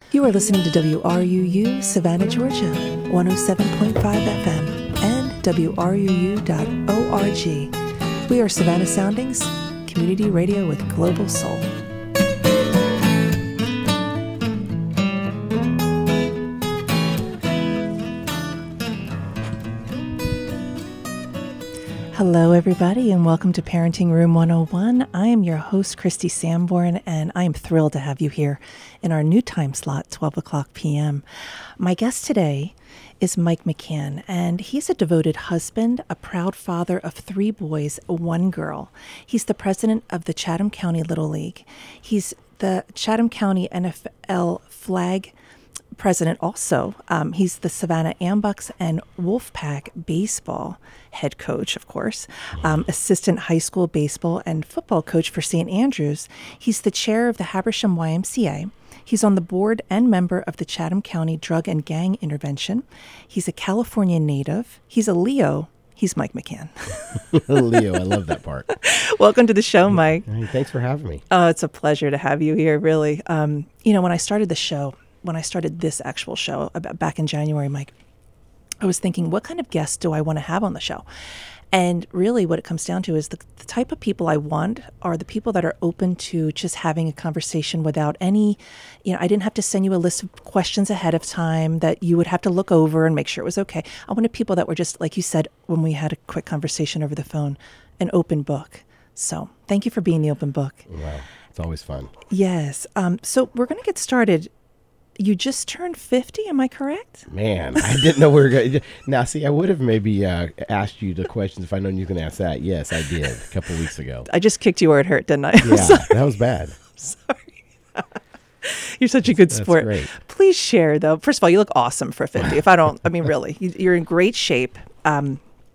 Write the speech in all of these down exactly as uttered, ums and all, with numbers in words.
You are listening to W R U U Savannah, Georgia, one oh seven point five F M and W R U U dot org. We are Savannah Soundings, community radio with global soul. Hello, everybody, and welcome to Parenting Room one oh one. I am your host, Christy Sanborn, and I am thrilled to have you here in our new time slot, twelve o'clock p.m. My guest today is Mike McCann, and he's a devoted husband, a proud father of three boys, one girl. He's the president of the Chatham County Little League. He's the Chatham County N F L flag president also. Um, he's the Savannah Ambucks and Wolfpack baseball head coach, of course, um, assistant high school baseball and football coach for Saint Andrews. He's the chair of the Habersham Y M C A. He's on the board and member of the Chatham County Drug and Gang Intervention. He's a California native. He's a Leo. He's Mike McCann. Leo, I love that part. Welcome to the show, Mike. Hey, thanks for having me. Oh, it's a pleasure to have you here, really. Um, you know, when I started the show, when I started this actual show about back in January, Mike, I was thinking, what kind of guests do I want to have on the show? And really what it comes down to is the, the type of people I want are the people that are open to just having a conversation without any, you know, I didn't have to send you a list of questions ahead of time that you would have to look over and make sure it was okay. I wanted people that were just, like you said, when we had a quick conversation over the phone, an open book. So thank you for being the open book. Wow, it's always fun. Yes. Um, so we're going to get started. You just turned fifty, am I correct? Man, I didn't know we were going to. Now, see, I would have maybe uh, asked you the questions if I known you were going to ask that. Yes, I did a couple weeks ago. I just kicked you where it hurt, didn't I? Yeah, that was bad. Sorry. You're such a good That's sport. Great. Please share, though. First of all, you look awesome for fifty. If I don't, I mean, really, you- you're in great shape. Um,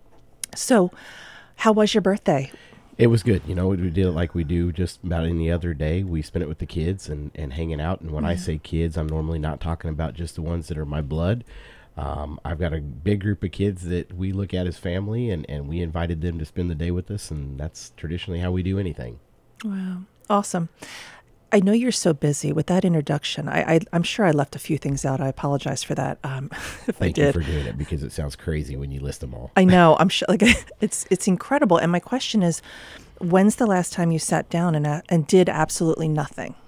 so, how was your birthday? It was good. You know, we did it like we do just about any other day. We spent it with the kids and, and hanging out. And when Yeah. I say kids, I'm normally not talking about just the ones that are my blood. Um, I've got a big group of kids that we look at as family, and, and we invited them to spend the day with us. And that's traditionally how we do anything. Wow. Awesome. I know you're so busy with that introduction. I, I, I'm sure I left a few things out. I apologize for that um, if Thank I did. you for doing it, because it sounds crazy when you list them all. I know. I'm sure. Like it's it's incredible. And my question is, when's the last time you sat down and uh, and did absolutely nothing?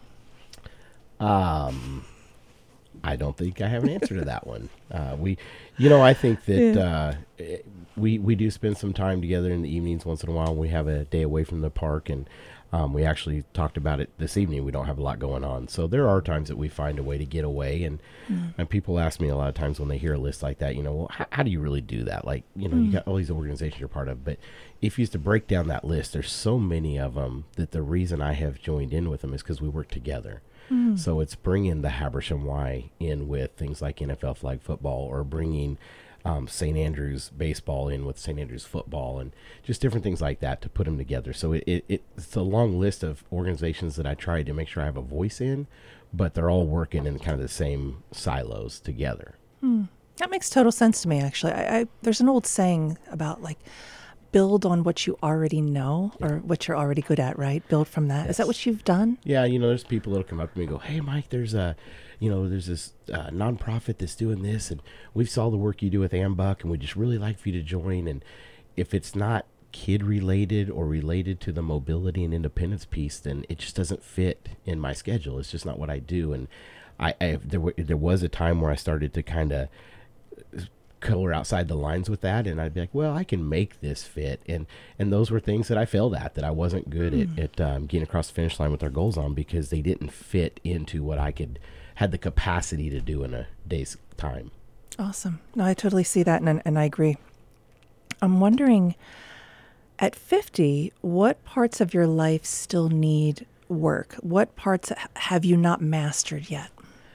Um, I don't think I have an answer to that one. Uh, we, you know, I think that Yeah. uh, it- we we do spend some time together in the evenings once in a while. We have a day away from the park, and um, we actually talked about it this evening. We don't have a lot going on, so there are times that we find a way to get away. And Mm. and people ask me a lot of times when they hear a list like that, you know, well, how, how do you really do that? Like, you know, you got all these organizations you're part of, but if you used to break down that list, there's so many of them that the reason I have joined in with them is because we work together. So it's bringing the Habersham Y in with things like N F L flag football, or bringing um, Saint Andrews baseball in with Saint Andrews football, and just different things like that to put them together. So it, it, it's a long list of organizations that I try to make sure I have a voice in, but they're all working in kind of the same silos together. That makes total sense to me, actually. I, I there's an old saying about like build on what you already know or what you're already good at, right? Build from that. Is that Yes. what you've done? Yeah, you know, there's people that'll come up to me and go, "Hey, Mike, there's a, you know, there's this uh, nonprofit that's doing this, and we saw the work you do with Ambuck, and we just really like for you to join." And if it's not kid related or related to the mobility and independence piece, then it just doesn't fit in my schedule. It's just not what I do. And I, I there, w- there was a time where I started to kind of color outside the lines with that, and I'd be like, well, I can make this fit. And and those were things that I failed at, that I wasn't good Mm. at, at um, getting across the finish line with our goals on, because they didn't fit into what I could had the capacity to do in a day's time. Awesome. No, I totally see that, and and I agree. I'm wondering, at fifty, what parts of your life still need work? What parts h- have you not mastered yet?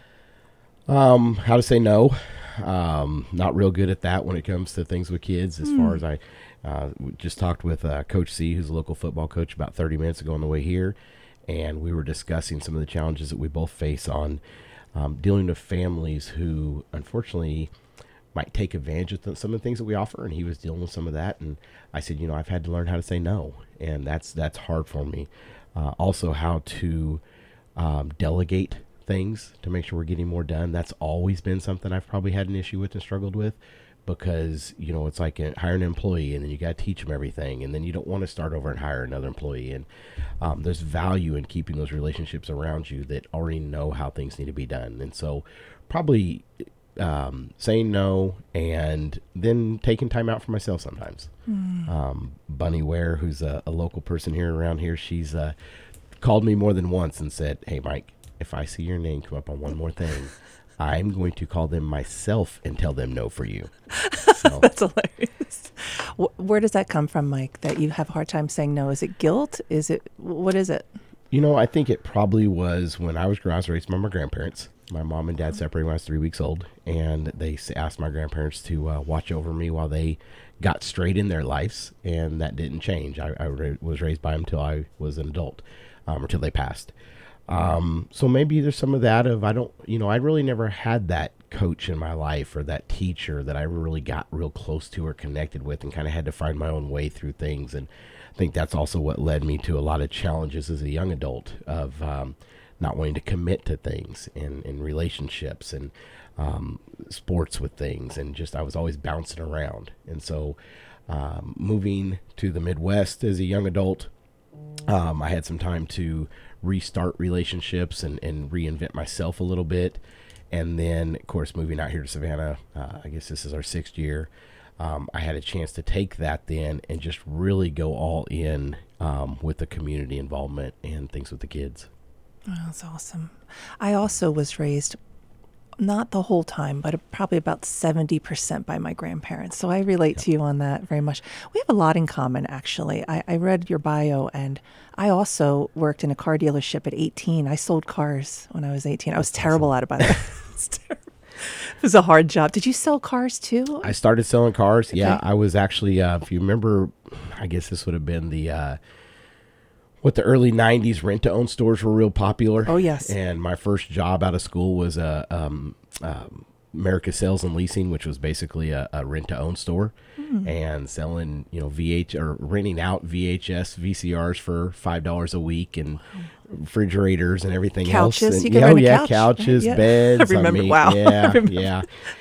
Um, how to say no. Um, not real good at that when it comes to things with kids. As far as I uh, just talked with uh, Coach C, who's a local football coach, about thirty minutes ago on the way here, and we were discussing some of the challenges that we both face on um, dealing with families who, unfortunately, might take advantage of th- some of the things that we offer. And he was dealing with some of that, and I said, you know, I've had to learn how to say no, and that's that's hard for me. Uh, also, how to um, delegate things to make sure we're getting more done. That's always been something I've probably had an issue with and struggled with, because, you know, it's like a, hire an employee and then you got to teach them everything. And then you don't want to start over and hire another employee. And um, there's value in keeping those relationships around you that already know how things need to be done. And so probably um, saying no and then taking time out for myself sometimes. Mm. Um, Bunny Ware, who's a, a local person here around here, she's uh, called me more than once and said, "Hey, Mike, if I see your name come up on one more thing, I'm going to call them myself and tell them no for you." So. That's hilarious. Where does that come from, Mike, that you have a hard time saying no? Is it guilt? Is it, what is it? You know, I think it probably was when I was, I was raised by my grandparents. My mom and dad separated when I was three weeks old, and they asked my grandparents to uh, watch over me while they got straight in their lives, and that didn't change. I, I ra- was raised by them until I was an adult, um, until they passed. Um, so maybe there's some of that of, I don't, you know, I really never had that coach in my life or that teacher that I really got real close to or connected with, and kind of had to find my own way through things. And I think that's also what led me to a lot of challenges as a young adult of, um, not wanting to commit to things in, in relationships and, um, sports with things. And just, I was always bouncing around. And so, um, moving to the Midwest as a young adult, um, I had some time to restart relationships and, and reinvent myself a little bit. And then, of course, moving out here to Savannah, uh, I guess this is our sixth year. Um, I had a chance to take that then and just really go all in um, with the community involvement and things with the kids. Oh, that's awesome. I also was raised, not the whole time, but probably about seventy percent by my grandparents. So I relate yep. to you on that very much. We have a lot in common, actually. I, I read your bio, and I also worked in a car dealership at eighteen. I sold cars when I was eighteen. I was terrible at it, by the way. It was terrible. It was a hard job. Did you sell cars too? I started selling cars. Okay. Yeah, I was actually, uh, if you remember, I guess this would have been the... Uh, What the early nineties rent-to-own stores were real popular. Oh, yes. And my first job out of school was uh, um, um, America Sales and Leasing, which was basically a, a rent-to-own store, mm. and selling, you know, V H or renting out V H S, V C Rs for five dollars a week, and refrigerators and everything couches. else. And, you can oh, rent a yeah, couch. couches, yeah. beds. I remember. I mean, wow. Yeah, remember. yeah.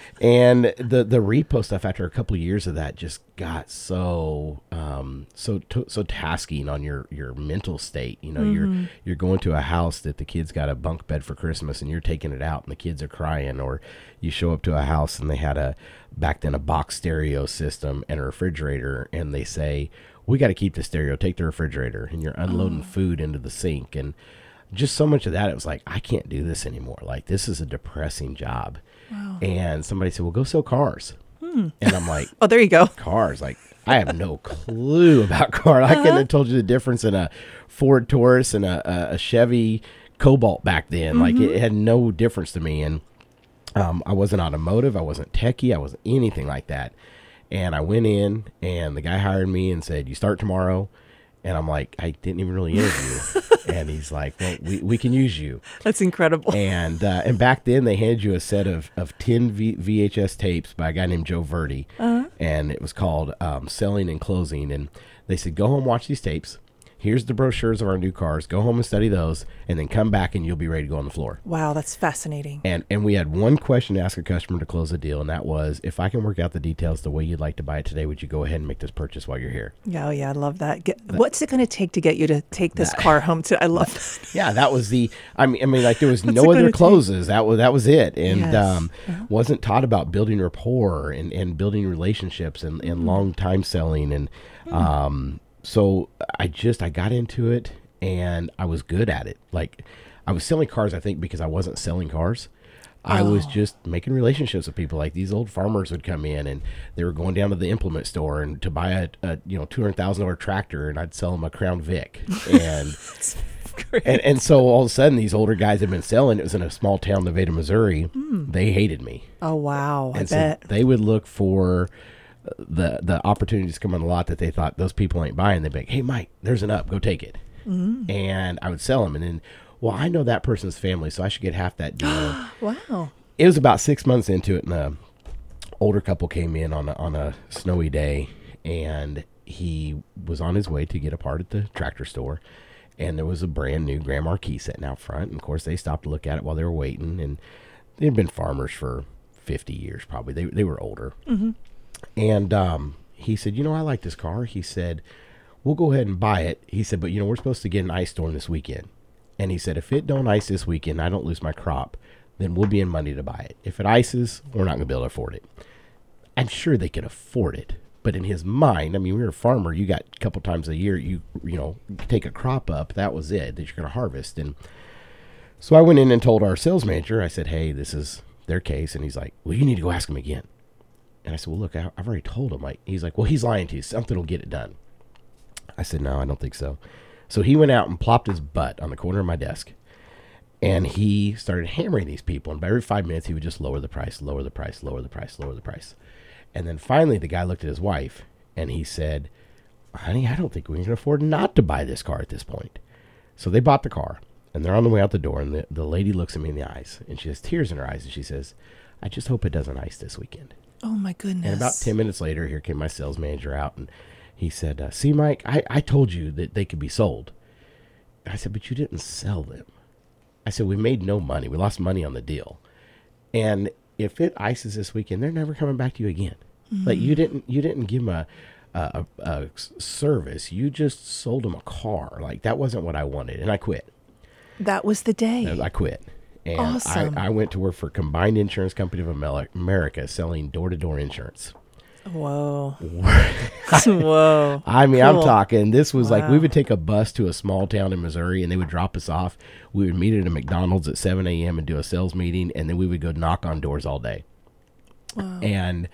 And the the repo stuff after a couple of years of that just got so um, so t- so tasking on your, your mental state. You know, mm-hmm. you're you're going to a house that the kids got a bunk bed for Christmas, and you're taking it out, and the kids are crying. Or you show up to a house and they had a back then a box stereo system and a refrigerator, and they say, "We got to keep the stereo. Take the refrigerator," and you're unloading oh. food into the sink, and just so much of that. It was like, I can't do this anymore. Like, this is a depressing job. Wow. And somebody said, "Well, go sell cars." Hmm. And I'm like, oh, there you go. Cars. Like, I have no clue about cars. Uh-huh. I couldn't have told you the difference in a Ford Taurus and a, a Chevy Cobalt back then. Mm-hmm. Like, it had no difference to me. And um, I wasn't automotive. I wasn't techie. I wasn't anything like that. And I went in, and the guy hired me and said, "You start tomorrow." And I'm like, I didn't even really interview. And he's like, "Well, we, we can use you." That's incredible. And uh, and back then they handed you a set of, of ten v- VHS tapes by a guy named Joe Verdi. Uh-huh. And it was called um, Selling and Closing. And they said, "Go home, watch these tapes. Here's the brochures of our new cars. Go home and study those, and then come back and you'll be ready to go on the floor." Wow, that's fascinating. And and we had one question to ask a customer to close a deal, and that was, "If I can work out the details the way you'd like to buy it today, would you go ahead and make this purchase while you're here?" Yeah, oh yeah, I love that. Get, that what's it going to take to get you to take this that, car home? To I love that. Yeah, that was the. I mean, I mean, like there was no other closes. Take? That was that was it, and yes. um, uh-huh. wasn't taught about building rapport and, and building relationships and, and mm. long time selling and. Mm. um So I just, I got into it and I was good at it. Like I was selling cars, I think, because I wasn't selling cars. I oh. was just making relationships with people. Like these old farmers would come in and they were going down to the implement store and to buy a, a you know, two hundred thousand dollars tractor, and I'd sell them a Crown Vic. And, and, and so all of a sudden these older guys had been selling. It was in a small town, Nevada, Missouri. Mm. They hated me. Oh, wow. And I so bet. They would look for the the opportunities come on a lot that they thought those people ain't buying. They'd be like, "Hey, Mike, there's an up, go take it." Mm-hmm. And I would sell them, and then, well, I know that person's family, so I should get half that deal. Wow. It was about six months into it, and a older couple came in on a, on a snowy day, and he was on his way to get a part at the tractor store, and there was a brand new Grand Marquis sitting out front. And of course, they stopped to look at it while they were waiting. And they'd been farmers for fifty years, probably. They they were older. Mm-hmm. And um, he said, you know, I like this car. He said, we'll go ahead and buy it. He said, but, you know, we're supposed to get an ice storm this weekend. And he said, if it don't ice this weekend, I don't lose my crop, then we'll be in money to buy it. If it ices, we're not going to be able to afford it. I'm sure they could afford it. But in his mind, I mean, we were a farmer. You got a couple times a year, you you know, take a crop up. That was it that you're going to harvest. And so I went in and told our sales manager, I said, hey, this is their case. And he's like, well, you need to go ask him again. And I said, well, look, I, I've already told him. Like, he's like, well, he's lying to you. Something will get it done. I said, no, I don't think so. So he went out and plopped his butt on the corner of my desk. And he started hammering these people. And by every five minutes, he would just lower the price, lower the price, lower the price, lower the price. And then finally, the guy looked at his wife and he said, honey, I don't think we can afford not to buy this car at this point. So they bought the car and they're on the way out the door. And the, the lady looks at me in the eyes and she has tears in her eyes. And she says, I just hope it doesn't ice this weekend. Oh, my goodness. And about ten minutes later, here came my sales manager out. And he said, uh, see, Mike, I, I told you that they could be sold. I said, but you didn't sell them. I said, we made no money. We lost money on the deal. And if it ices this weekend, they're never coming back to you again. Mm-hmm. Like you didn't, you didn't give them a, a, a, a service. You just sold them a car. Like that wasn't what I wanted. And I quit. That was the day. I quit. And awesome. I, I went to work for Combined Insurance Company of America selling door-to-door insurance. Whoa. Whoa. I mean, cool. I'm talking, this was wow. like, we would take a bus to a small town in Missouri and they would drop us off. We would meet at a McDonald's at seven a.m. and do a sales meeting. And then we would go knock on doors all day. Wow. And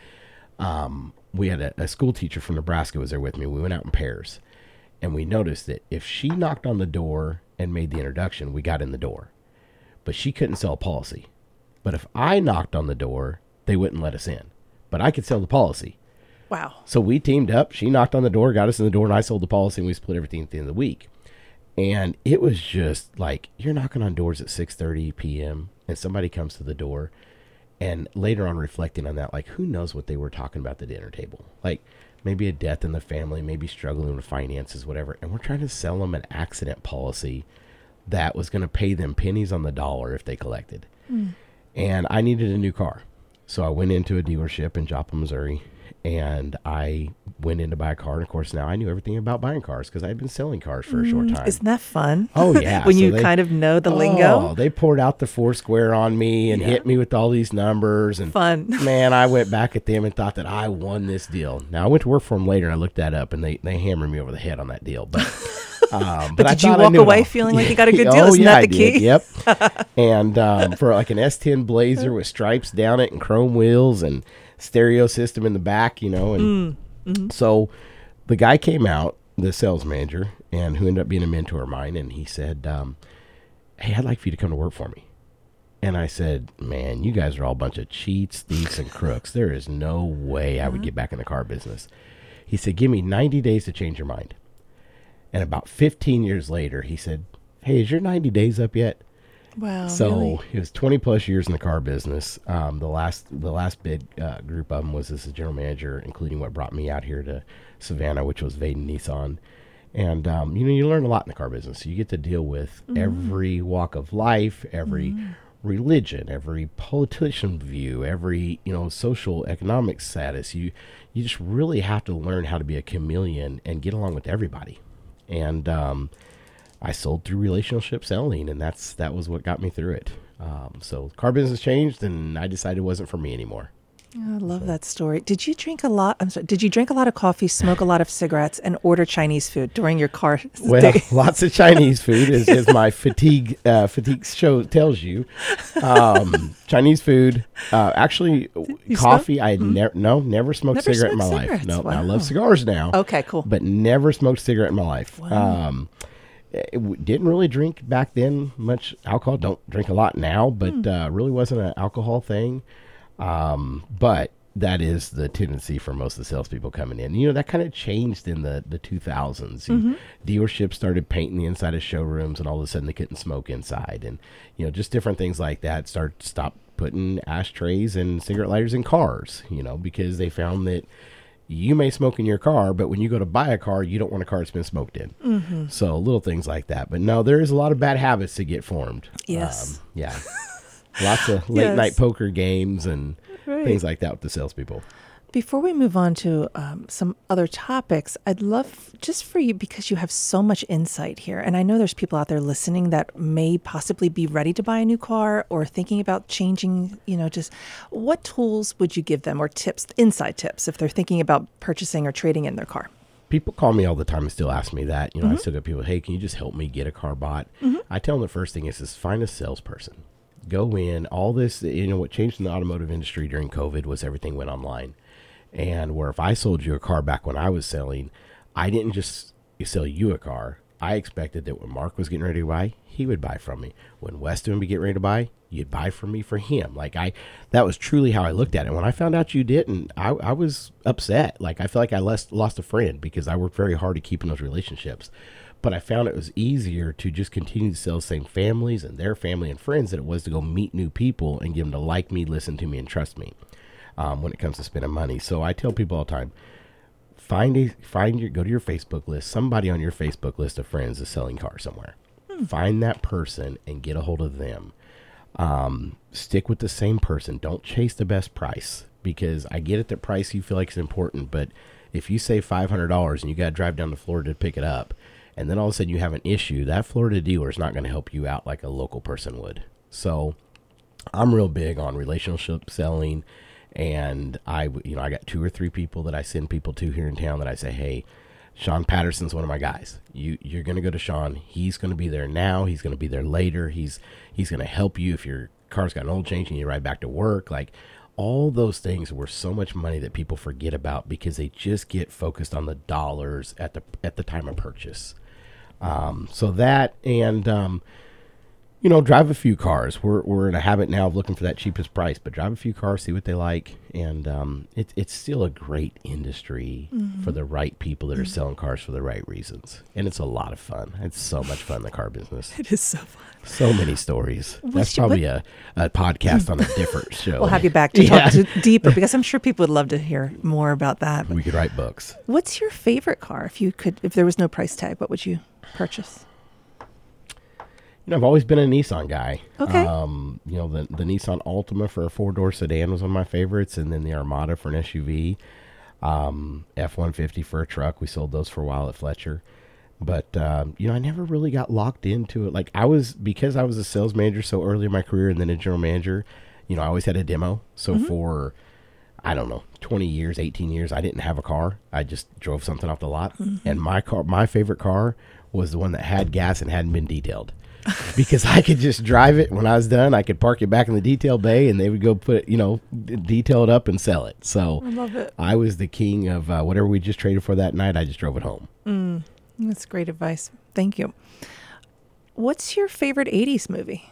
um, we had a, a school teacher from Nebraska was there with me. We went out in pairs and we noticed that if she knocked on the door and made the introduction, we got in the door, but she couldn't sell a policy. But if I knocked on the door, they wouldn't let us in, but I could sell the policy. Wow. So we teamed up. She knocked on the door, got us in the door, and I sold the policy, and we split everything at the end of the week. And it was just like, you're knocking on doors at six thirty p.m., and somebody comes to the door. And later on, reflecting on that, like, who knows what they were talking about at the dinner table? Like, maybe a death in the family, maybe struggling with finances, whatever. And we're trying to sell them an accident policy that was going to pay them pennies on the dollar if they collected. Mm. And I needed a new car. So I went into a dealership in Joplin, Missouri, and I went in to buy a car. And of course, now I knew everything about buying cars because I had been selling cars for a short time. Isn't that fun? Oh, yeah. when so you they, kind of know the oh, lingo. They poured out the four square on me and yeah. hit me with all these numbers. And fun. Man, I went back at them and thought that I won this deal. Now, I went to work for them later and I looked that up and they, they hammered me over the head on that deal. But Um, but, but did you walk away feeling like you got a good deal? oh, Isn't yeah, that the I key? Did. Yep. And um, for like an S ten Blazer with stripes down it and chrome wheels and stereo system in the back, you know. And mm, mm-hmm. so the guy came out, the sales manager, and who ended up being a mentor of mine, and he said, um, hey, I'd like for you to come to work for me. And I said, man, you guys are all a bunch of cheats, thieves, and crooks. There is no way I would get back in the car business. He said, give me ninety days to change your mind. And about fifteen years later, he said, hey, is your ninety days up yet? Wow. So really? It was twenty plus years in the car business. Um, the last the last big uh, group of them was as a general manager, including what brought me out here to Savannah, which was Vaden Nissan. And, um, you know, you learn a lot in the car business. You get to deal with mm. every walk of life, every mm. religion, every politician view, every, you know, social economic status. You, you just really have to learn how to be a chameleon and get along with everybody. And um, I sold through relationship selling, and that's that was what got me through it. Um, so car business changed, and I decided it wasn't for me anymore. Oh, I love so. that story. Did you drink a lot? I'm sorry. Did you drink a lot of coffee, smoke a lot of cigarettes, and order Chinese food during your car? Well, day? Lots of Chinese food, as, as my fatigue uh, fatigue show tells you. Um, Chinese food. Uh, actually, you coffee. Smoke? I had mm-hmm. never no never smoked never a cigarette smoked in my cigarettes. life. No, wow. I love cigars now. Okay, cool. But never smoked a cigarette in my life. Wow. Um, it w- didn't really drink back then much alcohol. Don't drink a lot now, but mm. uh, really wasn't an alcohol thing. Um, but that is the tendency for most of the salespeople coming in. You know, that kind of changed in the, the two thousands. Mm-hmm. Dealerships started painting the inside of showrooms, and all of a sudden they couldn't smoke inside. And, you know, just different things like that start stop putting ashtrays and cigarette lighters in cars, you know, because they found that you may smoke in your car, but when you go to buy a car, you don't want a car that's been smoked in. Mm-hmm. So little things like that. But no, there is a lot of bad habits that get formed. Yes. Um, yeah. Lots of late Yes. night poker games and Right. things like that with the salespeople. Before we move on to um, some other topics, I'd love just for you, because you have so much insight here. And I know there's people out there listening that may possibly be ready to buy a new car or thinking about changing, you know, just what tools would you give them or tips, inside tips, if they're thinking about purchasing or trading in their car? People call me all the time and still ask me that. You know, mm-hmm. I still get people, hey, can you just help me get a car bought? Mm-hmm. I tell them the first thing is, is find a salesperson. Go in. All this, you know, what changed in the automotive industry during COVID was everything went online. And where if I sold you a car back when I was selling, I didn't just sell you a car. I expected that when Mark was getting ready to buy, he would buy from me. When Weston would be getting ready to buy, you'd buy from me for him. Like I, that was truly how I looked at it. When I found out you didn't, I, I was upset. Like I feel like I lost, lost a friend because I worked very hard at keeping those relationships. But I found it was easier to just continue to sell the same families and their family and friends than it was to go meet new people and get them to like me, listen to me, and trust me. Um, when it comes to spending money. So I tell people all the time, find a, find your, go to your Facebook list. Somebody on your Facebook list of friends is selling cars somewhere. Hmm. Find that person and get a hold of them. Um, stick with the same person. Don't chase the best price, because I get it that price you feel like is important, but if you save five hundred dollars and you got to drive down to Florida to pick it up, and then all of a sudden you have an issue, that Florida dealer is not going to help you out like a local person would. So I'm real big on relationship selling. And I, you know, I got two or three people that I send people to here in town that I say, hey, Sean Patterson's one of my guys. You, you're going to go to Sean. He's going to be there now. He's going to be there later. He's, he's going to help you if your car's got an oil change and you ride back to work. Like all those things were so much money that people forget about because they just get focused on the dollars at the, at the time of purchase. Um, so that, and, um, you know, drive a few cars. We're we're in a habit now of looking for that cheapest price, but drive a few cars, see what they like, and um, it, it's still a great industry mm-hmm. for the right people that are mm-hmm. selling cars for the right reasons, and it's a lot of fun. It's so much fun, the car business. It is so fun. So many stories. What's That's your, probably a, a podcast on a different show. We'll have you back to yeah. talk to deeper, because I'm sure people would love to hear more about that. We could write books. What's your favorite car? If you could, if there was no price tag, what would you purchase? You know, I've always been a Nissan guy. Okay. Um, you know, the the Nissan Altima for a four-door sedan was one of my favorites, and then the Armada for an S U V. Um, F one fifty for a truck. We sold those for a while at Fletcher. But, um, you know, I never really got locked into it. Like, I was, because I was a sales manager so early in my career and then a general manager, you know, I always had a demo. So mm-hmm. for, I don't know, twenty years, eighteen years, I didn't have a car. I just drove something off the lot. Mm-hmm. And my car, my favorite car was the one that had gas and hadn't been detailed. Because I could just drive it. When I was done, I could park it back in the detail bay, and they would go put, you know, d- detail it up and sell it. So I love it. I was the king of uh, whatever we just traded for that night. I just drove it home. Mm, that's great advice. Thank you. What's your favorite eighties movie?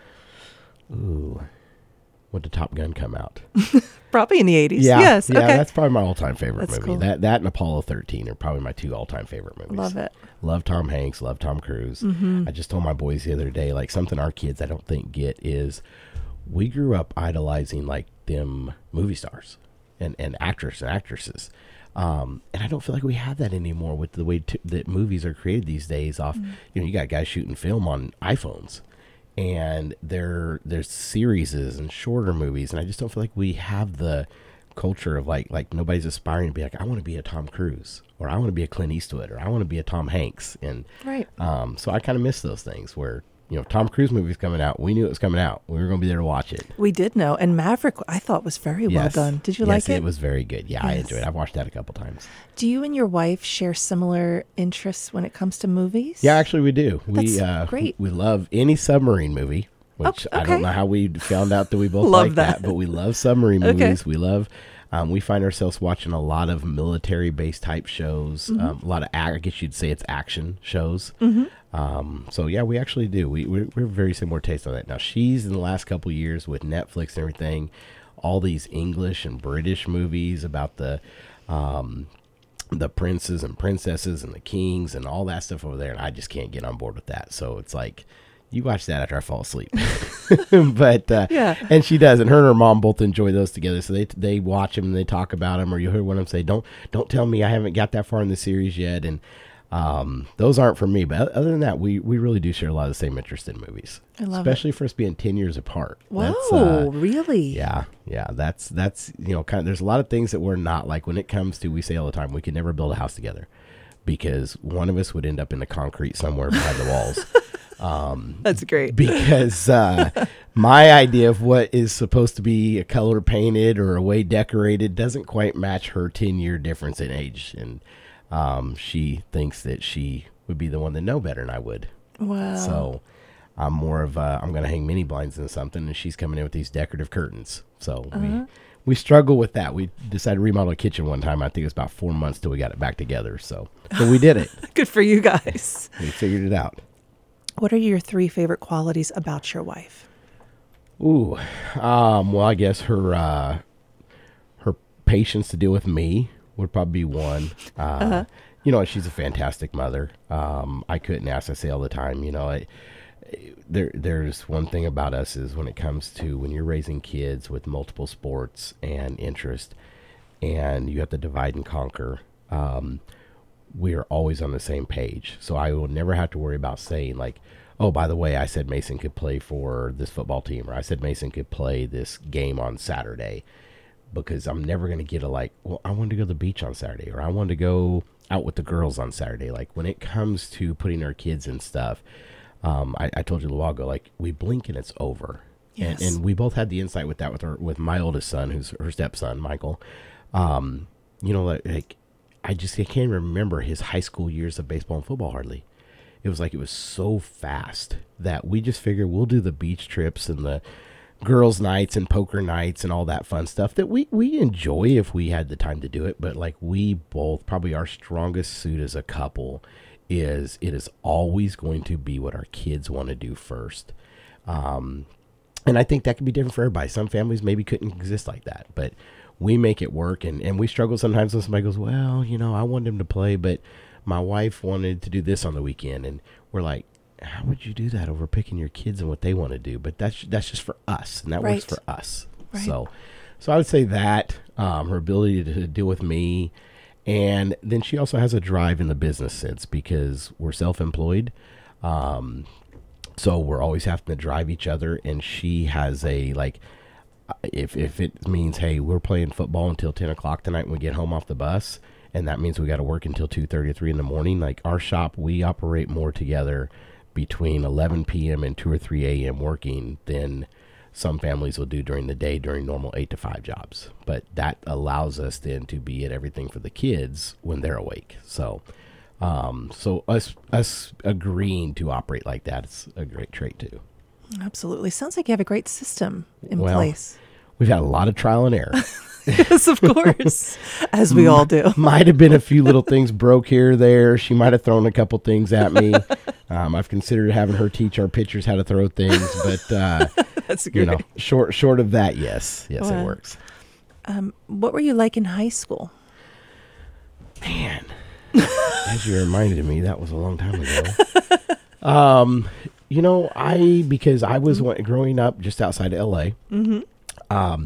Ooh, when did Top Gun come out? Probably in the eighties. Yeah, yes. yeah, okay. That's probably my all-time favorite That's movie. Cool. That that and Apollo thirteen are probably my two all-time favorite movies. Love it. Love Tom Hanks. Love Tom Cruise. Mm-hmm. I just told my boys the other day, like something our kids I don't think get is we grew up idolizing like them movie stars and, and actors and actresses. Um, and I don't feel like we have that anymore with the way t- that movies are created these days off, mm-hmm. you know, you got guys shooting film on iPhones. And there, there's series and shorter movies, and I just don't feel like we have the culture of like like nobody's aspiring to be like, I want to be a Tom Cruise, or I want to be a Clint Eastwood, or I want to be a Tom Hanks, and right. Um, so I kind of miss those things where, you know, Tom Cruise movie's coming out. We knew it was coming out. We were going to be there to watch it. We did know, and Maverick I thought was very yes. well done. Did you yes, like it? It was very good. Yeah, yes. I enjoyed it. I've watched that a couple times. Do you and your wife share similar interests when it comes to movies? Yeah, actually we do. That's we uh, great. We love any submarine movie. Which oh, okay. I don't know how we found out that we both love like that. that, but we love submarine movies. Okay. We love, um, we find ourselves watching a lot of military-based type shows, mm-hmm. um, a lot of, I guess you'd say it's action shows. Mm-hmm. Um, so yeah, we actually do. We, we're, we're very similar taste on that. Now she's in the last couple of years with Netflix and everything, all these English and British movies about the, um, the princes and princesses and the kings and all that stuff over there. And I just can't get on board with that. So it's like, you watch that after I fall asleep. But uh, Yeah. and she does, and her and her mom both enjoy those together. So they they watch them and they talk about them, or you hear one of them say, "Don't don't tell me I haven't got that far in the series yet." And um, those aren't for me. But other than that, we we really do share a lot of the same interest in movies. I love especially for us being ten years apart. Whoa, That's, uh, really? Yeah, yeah. That's that's you know kind of. There's a lot of things that we're not like when it comes to. We say all the time we could never build a house together because one of us would end up in the concrete somewhere behind the walls. Um, That's great. Because uh, my idea of what is supposed to be a color painted or a way decorated doesn't quite match her ten year difference in age, and um, she thinks that she would be the one to know better than I would. Wow. So I'm more of a, I'm going to hang mini blinds in something, and she's coming in with these decorative curtains. So uh-huh. we we struggle with that. We decided to remodel a kitchen one time. I think it was about four months till we got it back together. So, but we did it. Good for you guys. We figured it out. What are your three favorite qualities about your wife? Ooh, um, well, I guess her uh, her patience to deal with me would probably be one. Uh, uh-huh. You know, she's a fantastic mother. Um, I couldn't ask. I say all the time. You know, I, there there's one thing about us is when it comes to when you're raising kids with multiple sports and interest, and you have to divide and conquer. Um, we are always on the same page. So I will never have to worry about saying like, oh, by the way, I said Mason could play for this football team, or I said Mason could play this game on Saturday, because I'm never going to get a like, well, I wanted to go to the beach on Saturday, or I wanted to go out with the girls on Saturday. Like when it comes to putting our kids in stuff, um, I, I told you a while ago, like we blink and it's over. Yes. And, and we both had the insight with that with our, with my oldest son, who's her stepson, Michael. Um, you know, like, like I just I can't remember his high school years of baseball and football hardly. It was like it was so fast that we just figured we'll do the beach trips and the girls' nights and poker nights and all that fun stuff that we, we enjoy if we had the time to do it. But like we both, probably our strongest suit as a couple is it is always going to be what our kids want to do first. Um, and I think that can be different for everybody. Some families maybe couldn't exist like that, but we make it work, and, and we struggle sometimes when somebody goes, well, you know, I wanted him to play, but my wife wanted to do this on the weekend. And we're like, how would you do that over picking your kids and what they want to do? But that's that's just for us, and that right. works for us. Right. So so I would say that, um, her ability to deal with me. And then she also has a drive in the business sense because we're self-employed. Um, so we're always having to drive each other, and she has a like, If if it means, hey, we're playing football until ten o'clock tonight when we get home off the bus, and that means we got to work until two thirty or three in the morning, like our shop, we operate more together between eleven p.m. and two or three a.m. working than some families will do during the day during normal eight to five jobs. But that allows us then to be at everything for the kids when they're awake. So um, so us us agreeing to operate like that is a great trait too. Absolutely. Sounds like you have a great system in well, place. We've had a lot of trial and error. Yes, of course, as we all do. Might have been a few little things broke here or there. She might have thrown a couple things at me. Um, I've considered having her teach our pitchers how to throw things, but uh, that's great. You know, short short of that, yes, yes, wow. It works. Um, what were you like in high school? Man, as you reminded me, that was a long time ago. Um, you know, I because I was mm-hmm. growing up just outside of L A. Mm-hmm. Um.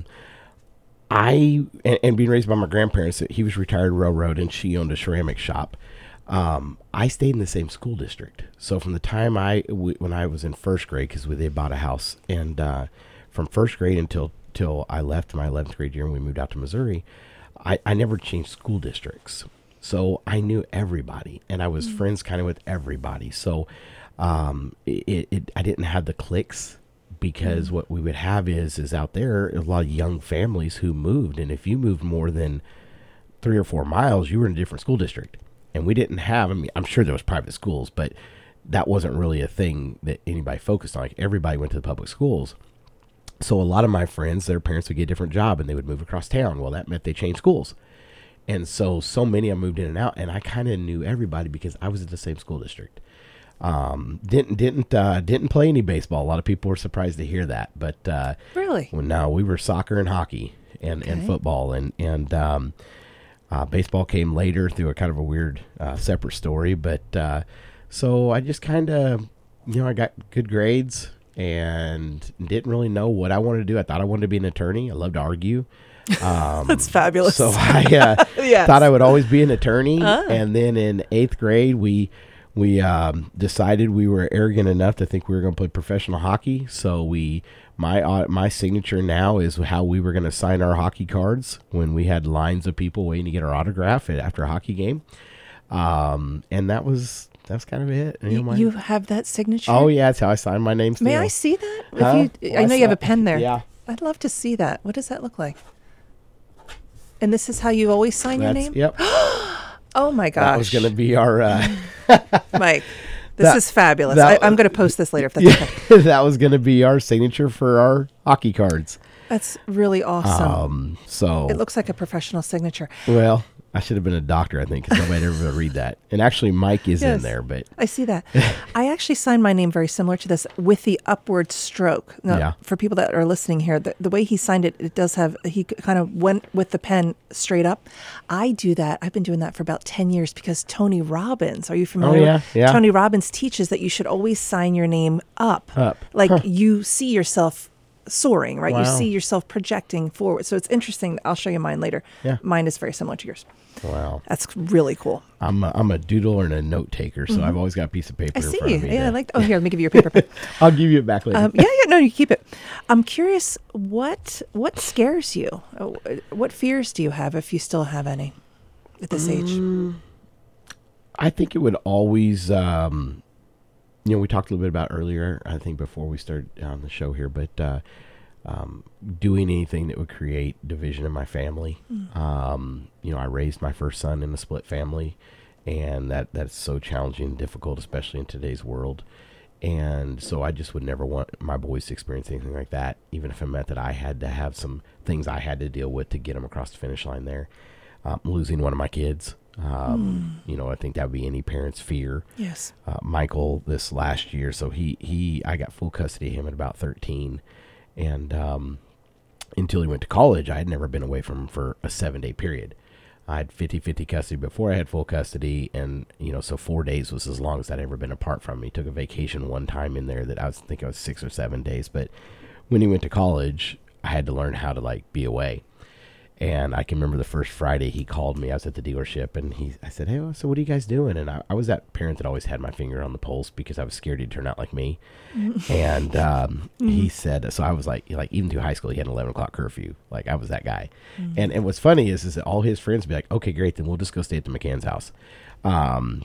I, and, and being raised by my grandparents, he was retired railroad and she owned a ceramic shop. Um, I stayed in the same school district. So from the time I, w- when I was in first grade, cause we, they bought a house, and, uh, from first grade until, till I left my eleventh grade year and we moved out to Missouri, I, I never changed school districts. So I knew everybody, and I was mm-hmm. friends kind of with everybody. So, um, it, it, I didn't have the cliques. Because mm-hmm. what we would have is, is out there, a lot of young families who moved. And if you moved more than three or four miles, you were in a different school district. And we didn't have, I mean, I'm sure there was private schools, but that wasn't really a thing that anybody focused on. Like everybody went to the public schools. So a lot of my friends, their parents would get a different job and they would move across town. Well, that meant they changed schools. And so, so many of them moved in and out, and I kind of knew everybody because I was at the same school district. Um, didn't, didn't, uh, didn't play any baseball. A lot of people were surprised to hear that, but, uh, really, well, no, we were soccer and hockey and, okay. and football and, and, um, uh, baseball came later through a kind of a weird, uh, separate story. But, uh, so I just kind of you know, I got good grades and didn't really know what I wanted to do. I thought I wanted to be an attorney. I love to argue. Um, That's fabulous. So I uh, Yes. thought I would always be an attorney. Ah. And then in eighth grade, we we um, decided we were arrogant enough to think we were going to play professional hockey. So we my uh, my signature now is how we were going to sign our hockey cards when we had lines of people waiting to get our autograph after a hockey game. Um, and that was that's kind of it. You know, You, my- you have that signature? oh yeah, that's how I signed my name. May still. I see that? If Huh? you, Well, I I know you have saw- a pen there. yeah. I'd love to see that. What does that look like? And this is how you always sign your That's, name? Yep. Oh my gosh. That was going to be our. Uh, Mike, this That- is fabulous. that- I, I'm going to post this later if that's yeah, okay. that was going to be our signature for our hockey cards. That's really awesome. Um. So It looks like a professional signature. well, I should have been a doctor, I think, because nobody ever would read that. And actually, Mike is Yes. in there, but I see that. I actually signed my name very similar to this with the upward stroke. Now, Yeah. for people that are listening here, the, the way he signed it, it does have, he kind of went with the pen straight up. I do that. I've been doing that for about ten years because Tony Robbins, are you familiar? Oh, yeah, yeah. Tony Robbins teaches that you should always sign your name up. Up. Like Huh. you see yourself soaring, right? You Wow. see yourself projecting forward. So it's interesting. I'll show you mine later. Yeah. Mine is very similar to yours. wow. That's really cool. I'm a, I'm a doodler and a note taker, so I've always got a piece of paper Mm-hmm. I in see. front of me. Yeah, I to- like. Oh, here, let me give you a paper pen. I'll give you it back later. Um, yeah, yeah, no, you keep it. I'm curious, what what scares you? Uh, What fears do you have, if you still have any, at this age? Mm. I think it would always, um, you know, we talked a little bit about earlier, I think before we started on the show here, but uh, um, doing anything that would create division in my family. Um, you know, I raised my first son in a split family, and that that's so challenging and difficult, especially in today's world. And so I just would never want my boys to experience anything like that, even if it meant that I had to have some things I had to deal with to get them across the finish line there. Um, losing one of my kids, um, you know, I think that would be any parent's fear. Yes. Uh, Michael this last year, so he, he I got full custody of him at about thirteen. And um, until he went to college, I had never been away from him for a seven-day period. I had fifty-fifty custody before I had full custody, and, you know, so four days was as long as I'd ever been apart from him. He took a vacation one time in there that I was think it was six or seven days. But when he went to college, I had to learn how to, like, be away. And I can remember the first Friday he called me. I was at the dealership, and he, I said, hey, so what are you guys doing? And I, I was that parent that always had my finger on the pulse because I was scared he'd turn out like me. And um, he said, so I was like, like even through high school, he had an eleven o'clock curfew. Like I was that guy. And and what's funny is, is that all his friends would be like, okay, great, then we'll just go stay at the McCann's house. Um,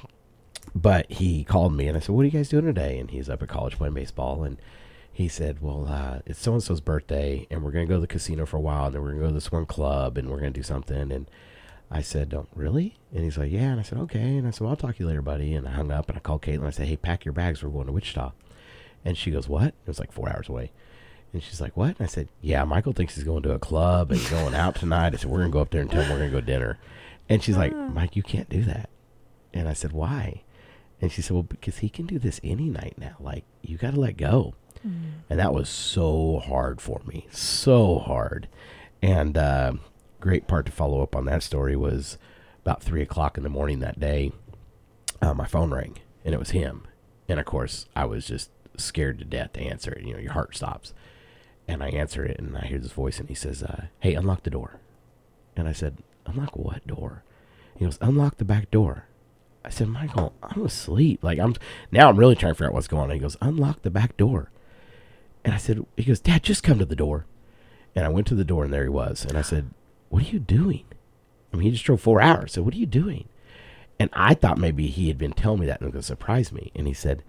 but he called me, and I said, what are you guys doing today? And he's up at college playing baseball, and he said, well, uh, it's so-and-so's birthday, and we're going to go to the casino for a while, and then we're going to go to this one club, and we're going to do something. And I said, oh, really? And he's like, yeah. And I said, okay. And I said, well, I'll talk to you later, buddy. And I hung up, and I called Caitlin. I said, hey, pack your bags. We're going to Wichita. And she goes, what? It was like four hours away. And she's like, what? And I said, yeah, Michael thinks he's going to a club and going out tonight. I said, we're going to go up there and tell him we're going to go to dinner. And she's like, Mike, you can't do that. And I said, why? And she said, well, because he can do this any night now. Like, you got to let go. And that was so hard for me, so hard. And uh, great part to follow up on that story was about three o'clock in the morning that day, uh, my phone rang, and it was him. And, of course, I was just scared to death to answer it. You know, your heart stops. And I answer it, and I hear this voice, and he says, uh, hey, unlock the door. And I said, unlock what door? He goes, unlock the back door. I said, Michael, I'm asleep. Like, I'm now I'm really trying to figure out what's going on. He goes, unlock the back door. And I said, he goes, Dad, just come to the door. And I went to the door, and there he was. And I said, what are you doing? I mean, he just drove four hours. So what are you doing? And I thought maybe he had been telling me that and it was going to surprise me. And he said,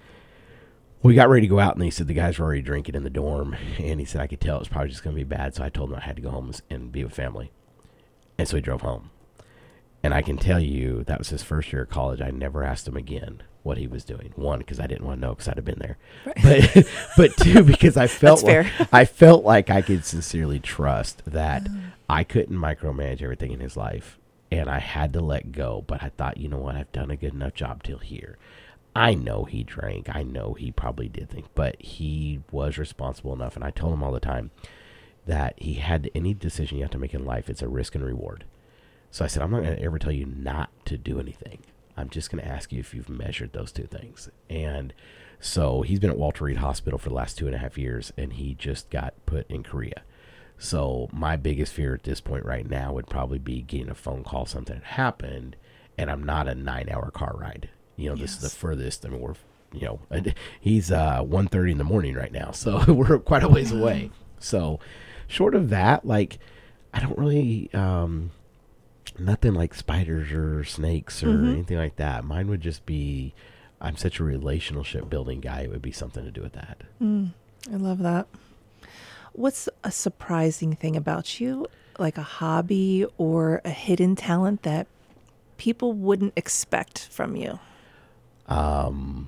we got ready to go out. And he said, the guys were already drinking in the dorm. And he said, I could tell it was probably just going to be bad. So I told him I had to go home and be with family. And so he drove home. And I can tell you that was his first year of college. I never asked him again what he was doing. One, because I didn't want to know because I'd have been there. Right. But but two, because I felt That's like, fair. I felt like I could sincerely trust that I couldn't micromanage everything in his life. And I had to let go. But I thought, you know what? I've done a good enough job till here. I know he drank. I know he probably did things. But he was responsible enough. And I told him all the time that he had any decision you have to make in life, it's a risk and reward. So I said, I'm not going to ever tell you not to do anything. I'm just going to ask you if you've measured those two things. And so he's been at Walter Reed Hospital for the last two and a half years, and he just got put in Korea. So my biggest fear at this point right now would probably be getting a phone call, something had happened, and I'm not a nine-hour car ride. You know, this yes. is the furthest. I mean, we're, you know, he's uh, one thirty in the morning right now, so we're quite a ways away. So short of that, like, I don't really, um, nothing like spiders or snakes or mm-hmm. anything like that. Mine would just be, I'm such a relationship building guy. It would be something to do with that. Mm, I love that. What's a surprising thing about you, like a hobby or a hidden talent that people wouldn't expect from you? Um,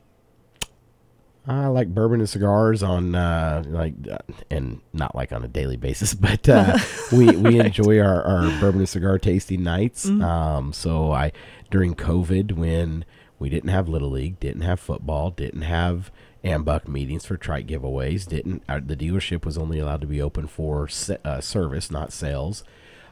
I like bourbon and cigars on, uh, like, uh, and not like on a daily basis, but, uh, we, we right. enjoy our, our bourbon and cigar tasting nights. Mm-hmm. Um, so I, during COVID, when we didn't have Little League, didn't have football, didn't have Ambuck meetings for trike giveaways, didn't, uh, the dealership was only allowed to be open for se- uh, service, not sales.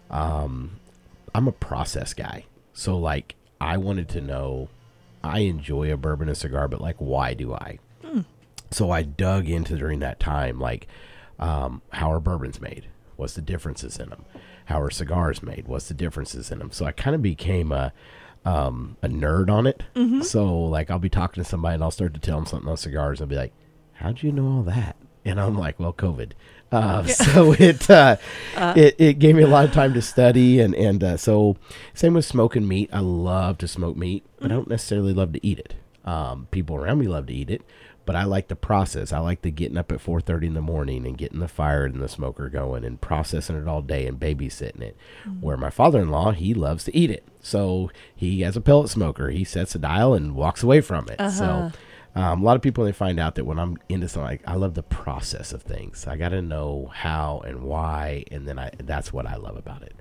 Um, I'm a process guy. So like, I wanted to know, I enjoy a bourbon and cigar, but like, why do I? Mm. So I dug into during that time, like, um, how are bourbons made? What's the differences in them? How are cigars made? What's the differences in them? So I kind of became a, um, a nerd on it. Mm-hmm. So like, I'll be talking to somebody and I'll start to tell them something on cigars and I'll be like, how'd you know all that? And I'm like, well, COVID. Uh, yeah. So it, uh, uh, it, it gave me a lot of time to study. And, and, uh, so same with smoking meat. I love to smoke meat, but mm-hmm. I don't necessarily love to eat it. Um, people around me love to eat it, but I like the process. I like the getting up at four thirty in the morning and getting the fire and the smoker going and processing it all day and babysitting it. Mm-hmm. Where my father-in-law, he loves to eat it. So he has a pellet smoker. He sets a dial and walks away from it. Uh-huh. So Um, a lot of people, they find out that when I'm into something, like, I love the process of things. I got to know how and why, and then I that's what I love about it.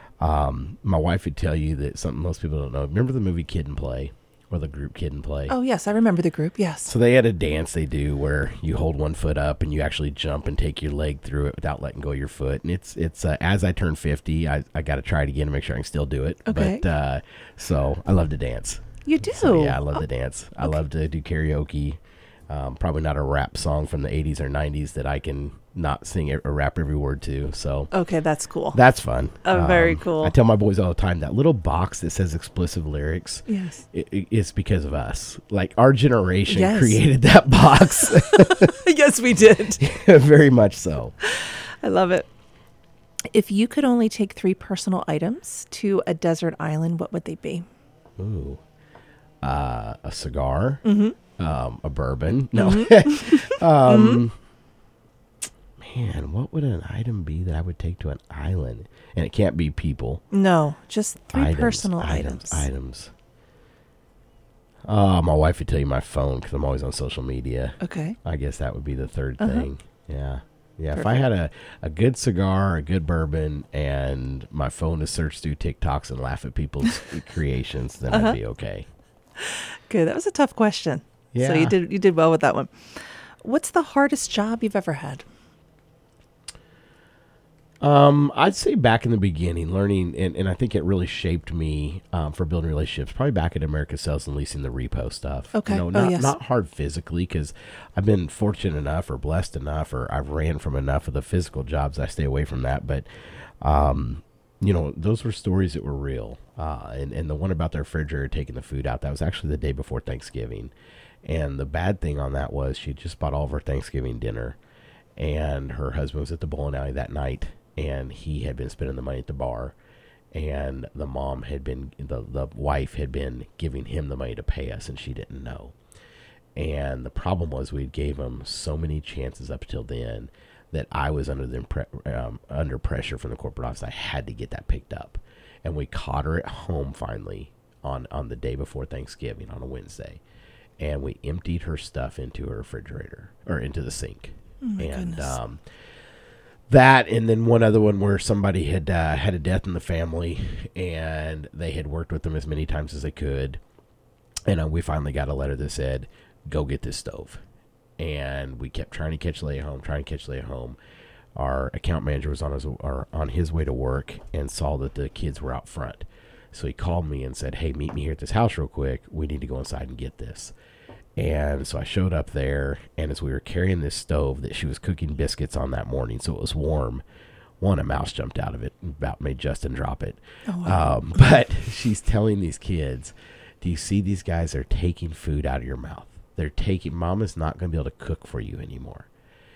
Um, my wife would tell you that something most people don't know. Remember the movie Kid and Play, or the group Kid and Play? Oh, yes, I remember the group, yes. So they had a dance they do where you hold one foot up and you actually jump and take your leg through it without letting go of your foot. And it's, it's uh, as I turn fifty, I, I got to try it again to make sure I can still do it. Okay. But, uh, so I love to dance. You do? So, yeah, I love oh. to dance. I okay. love to do karaoke. Um, probably not a rap song from the eighties or nineties that I can not sing a rap every word to. So okay, that's cool. That's fun. Oh, um, very cool. I tell my boys all the time, that little box that says explicit lyrics, yes, it, it, it's because of us. Like, our generation yes. created that box. Yes, we did. Very much so. I love it. If you could only take three personal items to a desert island, what would they be? Ooh, uh, a cigar. Mm-hmm. Um, a bourbon. No. Mm-hmm. um, mm-hmm. Man, what would an item be that I would take to an island? And it can't be people. No, just three items, personal items. items. Items. Oh, my wife would tell you my phone because I'm always on social media. Okay. I guess that would be the third uh-huh. thing. Yeah. Yeah. Perfect. If I had a, a good cigar, a good bourbon, and my phone to search through TikToks and laugh at people's creations, then uh-huh. I'd be okay. Good. That was a tough question. Yeah. So you did you did well with that one. What's the hardest job you've ever had? Um, I'd say back in the beginning, learning, and, and I think it really shaped me um, for building relationships, probably back at America Sales and Leasing, the repo stuff. Okay. You know, not, oh, yes. not hard physically, because I've been fortunate enough or blessed enough, or I've ran from enough of the physical jobs. I stay away from that. But, um, you know, those were stories that were real. Uh, and, and the one about the refrigerator taking the food out, that was actually the day before Thanksgiving. And the bad thing on that was she just bought all of her Thanksgiving dinner, and her husband was at the bowling alley that night, and he had been spending the money at the bar, and the mom had been, the, the wife had been giving him the money to pay us, and she didn't know. And the problem was we gave him so many chances up till then that I was under the impre- um, under pressure from the corporate office. I had to get that picked up. And we caught her at home finally on, on the day before Thanksgiving on a Wednesday. And we emptied her stuff into her refrigerator, or into the sink. Oh my and goodness. um, that, and then one other one where somebody had uh, had a death in the family, and they had worked with them as many times as they could. And uh, we finally got a letter that said, go get this stove. And we kept trying to catch Leia home, trying to catch Leia home. Our account manager was on his, or on his way to work and saw that the kids were out front. So he called me and said, hey, meet me here at this house real quick. We need to go inside and get this. And so I showed up there, and as we were carrying this stove that she was cooking biscuits on that morning, so it was warm, one, a mouse jumped out of it and about made Justin drop it. Oh, wow. Um, but she's telling these kids, do you see these guys are taking food out of your mouth? They're taking, Mama's not going to be able to cook for you anymore.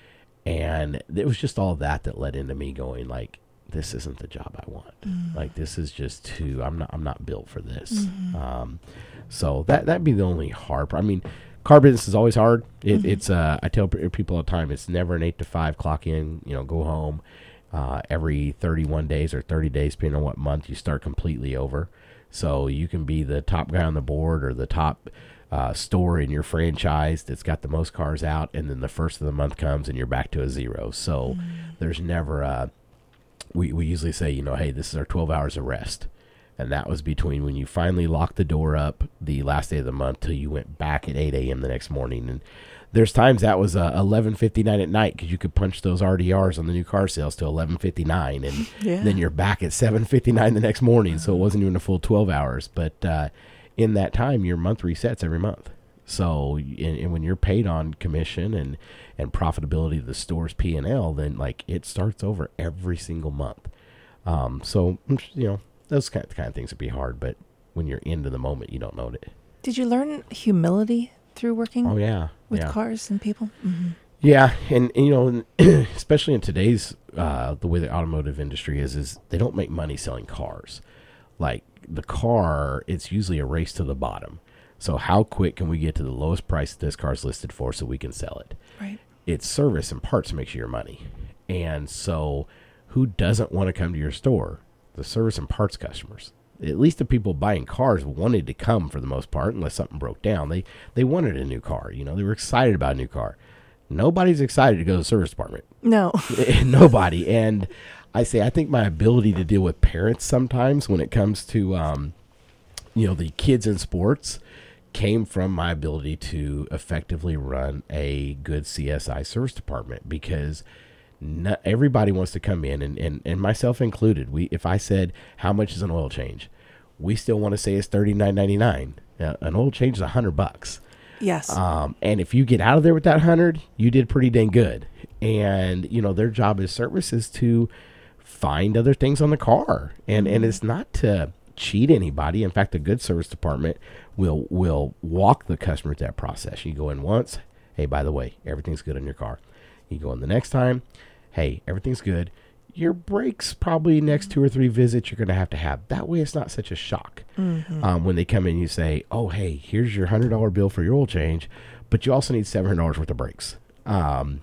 And it was just all that that led into me going like, this isn't the job I want. Mm. Like, this is just too, I'm not, I'm not built for this. Mm-hmm. Um, so that, that'd be the only hard part. I mean, car business is always hard. It, mm-hmm. It's, uh, I tell people all the time, it's never an eight to five clock in, you know, go home. Uh, every thirty-one days or thirty days, depending on what month, you start completely over. So you can be the top guy on the board or the top uh, store in your franchise that's got the most cars out, and then the first of the month comes and you're back to a zero. So mm. there's never a, we, we usually say, you know, hey, this is our twelve hours of rest. And that was between when you finally locked the door up the last day of the month till you went back at eight a.m. the next morning. And there's times that was uh, eleven fifty-nine at night because you could punch those R D Rs on the new car sales to eleven fifty-nine, and yeah. then you're back at seven fifty-nine the next morning. So it wasn't even a full twelve hours. But uh, in that time, your month resets every month. So and, and when you're paid on commission and, and profitability of the store's P and L, then like it starts over every single month. Um, so, you know, those kind of, kind of things would be hard. But when you're into the moment, you don't know it. Did you learn humility through working oh, yeah. with yeah. cars and people? Mm-hmm. Yeah, and, and you know, especially in today's, uh, the way the automotive industry is, is they don't make money selling cars. Like the car, it's usually a race to the bottom. So how quick can we get to the lowest price that this car's listed for so we can sell it? Right. It's service and parts makes you your money. And so who doesn't want to come to your store? The service and parts customers. At least the people buying cars wanted to come for the most part, unless something broke down. They they wanted a new car. You know, they were excited about a new car. Nobody's excited to go to the service department. No. Nobody. And I say, I think my ability to deal with parents sometimes when it comes to, um, you know, the kids in sports came from my ability to effectively run a good C S I service department, because not everybody wants to come in, and, and, and myself included. We, if I said, how much is an oil change? We still want to say it's thirty-nine ninety-nine. Now, an oil change is a hundred bucks. Yes. Um, and if you get out of there with that hundred, you did pretty dang good. And, you know, their job as service is to find other things on the car. And, mm-hmm. and it's not to cheat anybody. In fact, a good service department will, will walk the customer through that process. You go in once. Hey, by the way, everything's good on your car. You go in the next time. Hey, everything's good. Your brakes probably next two or three visits you're going to have to have. That way it's not such a shock. Mm-hmm. Um, when they come in, you say, oh, hey, here's your one hundred dollars bill for your oil change, but you also need seven hundred dollars worth of brakes. Um,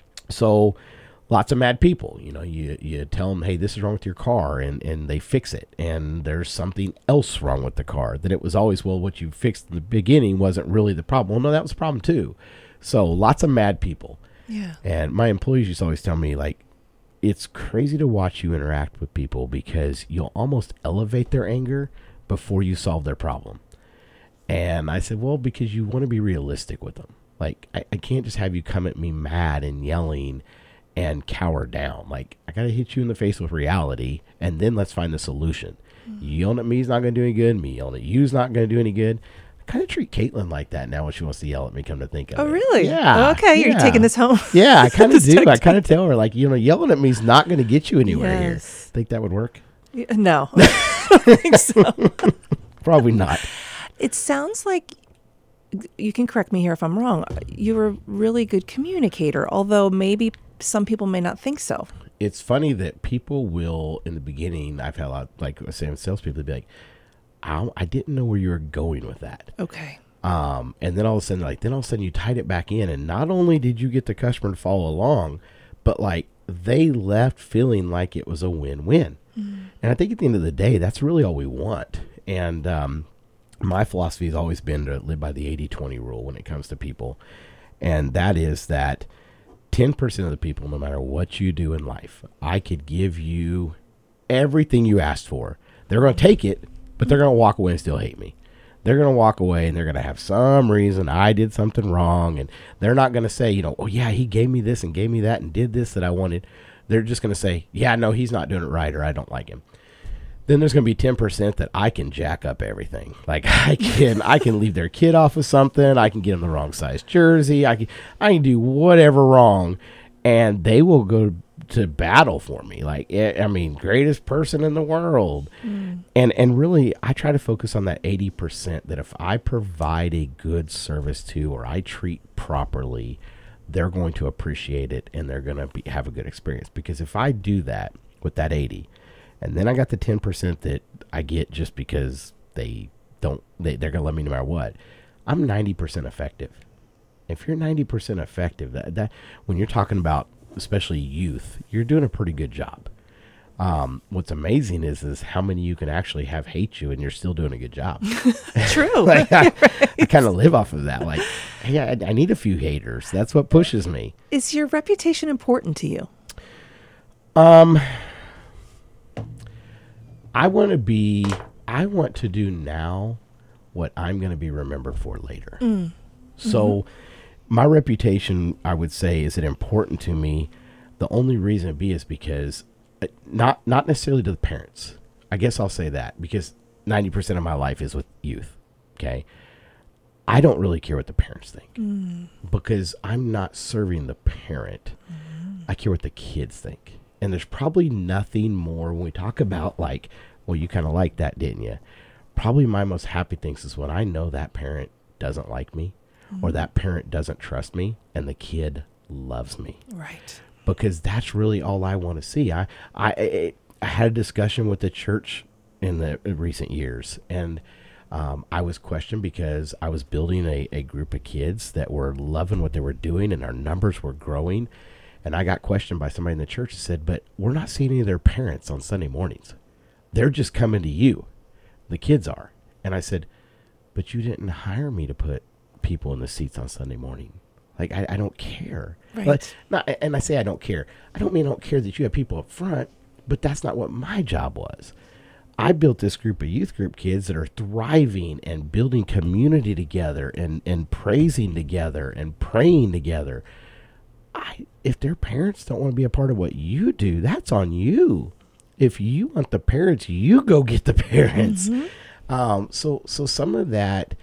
so lots of mad people, you know, you, you tell them, hey, this is wrong with your car, and, and they fix it. And there's something else wrong with the car. That it was always, well, what you fixed in the beginning wasn't really the problem. Well, no, that was a problem too. So lots of mad people. Yeah. And my employees used to always tell me, like, it's crazy to watch you interact with people because you'll almost elevate their anger before you solve their problem. And I said, well, because you want to be realistic with them. Like, I, I can't just have you come at me mad and yelling and cower down. Like, I got to hit you in the face with reality, and then let's find the solution. Mm-hmm. You yelling at me is not going to do any good. Me yelling at you is not going to do any good. Kind of treat Caitlin like that now when she wants to yell at me, come to think of oh, it. Oh, really? Yeah. Oh, okay, yeah. You're taking this home. Yeah, I kind of do. I kind of tell her, like, you know, yelling at me is not going to get you anywhere yes. here. Think that would work? Yeah, no, I don't think so. Probably not. It sounds like, you can correct me here if I'm wrong, you're a really good communicator, although maybe some people may not think so. It's funny that people will, in the beginning, I've had a lot, like I say, salespeople, they'll be like, I, I didn't know where you were going with that. Okay. Um, and then all of a sudden, like, then all of a sudden you tied it back in, and not only did you get the customer to follow along, but like they left feeling like it was a win-win. Mm. And I think at the end of the day, that's really all we want. And um, my philosophy has always been to live by the eighty twenty rule when it comes to people. And that is that ten percent of the people, no matter what you do in life, I could give you everything you asked for. They're going to take it, but they're going to walk away and still hate me. They're going to walk away and they're going to have some reason I did something wrong. And they're not going to say, you know, oh, yeah, he gave me this and gave me that and did this that I wanted. They're just going to say, yeah, no, he's not doing it right, or I don't like him. Then there's going to be ten percent that I can jack up everything. Like I can, I can leave their kid off of something. I can get them the wrong size jersey. I can, I can do whatever wrong, and they will go to battle for me. Like, I mean, greatest person in the world. Mm. And, and really I try to focus on that eighty percent that if I provide a good service to, or I treat properly, they're going to appreciate it and they're going to be, have a good experience. Because if I do that with that eighty, and then I got the ten percent that I get just because they don't, they, they're going to love me no matter what, I'm ninety percent effective. If you're ninety percent effective, that, that when you're talking about especially youth, you're doing a pretty good job. Um, what's amazing is is how many you can actually have hate you and you're still doing a good job. True. Like, I, right. I kind of live off of that. Like, hey, I, I need a few haters. That's what pushes me. Is your reputation important to you? Um, I want to be, I want to do now what I'm going to be remembered for later. Mm. So mm-hmm. my reputation, I would say, is it important to me? The only reason it be is because uh, not, not necessarily to the parents. I guess I'll say that because ninety percent of my life is with youth. Okay. I don't really care what the parents think mm. because I'm not serving the parent. Mm. I care what the kids think. And there's probably nothing more when we talk about like, well, you kind of like that, didn't you? Probably my most happy things is when I know that parent doesn't like me mm-hmm. or that parent doesn't trust me and the kid loves me. Right. Because that's really all I want to see. I, I, I, I had a discussion with the church in the in recent years, and um, I was questioned because I was building a, a group of kids that were loving what they were doing and our numbers were growing. And I got questioned by somebody in the church that said, but we're not seeing any of their parents on Sunday mornings. They're just coming to you. The kids are. And I said, but you didn't hire me to put people in the seats on Sunday morning. Like, I, I don't care. Right. Like, not, and I say I don't care. I don't mean I don't care that you have people up front, but that's not what my job was. I built this group of youth group kids that are thriving and building community together and, and praising together and praying together. I, if their parents don't want to be a part of what you do, that's on you. If you want the parents, you go get the parents. Mm-hmm. Um, so, so some of that,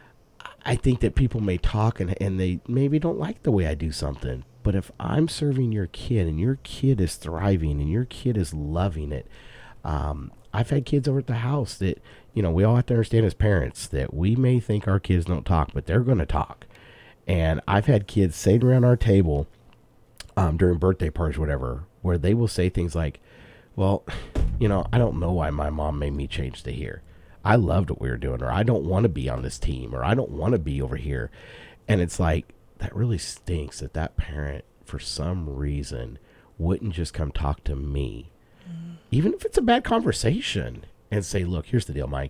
I think that people may talk and, and they maybe don't like the way I do something. But if I'm serving your kid and your kid is thriving and your kid is loving it, um, I've had kids over at the house that, you know, we all have to understand as parents that we may think our kids don't talk, but they're going to talk. And I've had kids sitting around our table um, during birthday parties, whatever, where they will say things like, well, you know, I don't know why my mom made me change to here. I loved what we were doing, or I don't want to be on this team, or I don't want to be over here. And it's like, that really stinks that that parent, for some reason, wouldn't just come talk to me, mm. even if it's a bad conversation, and say, look, here's the deal, Mike.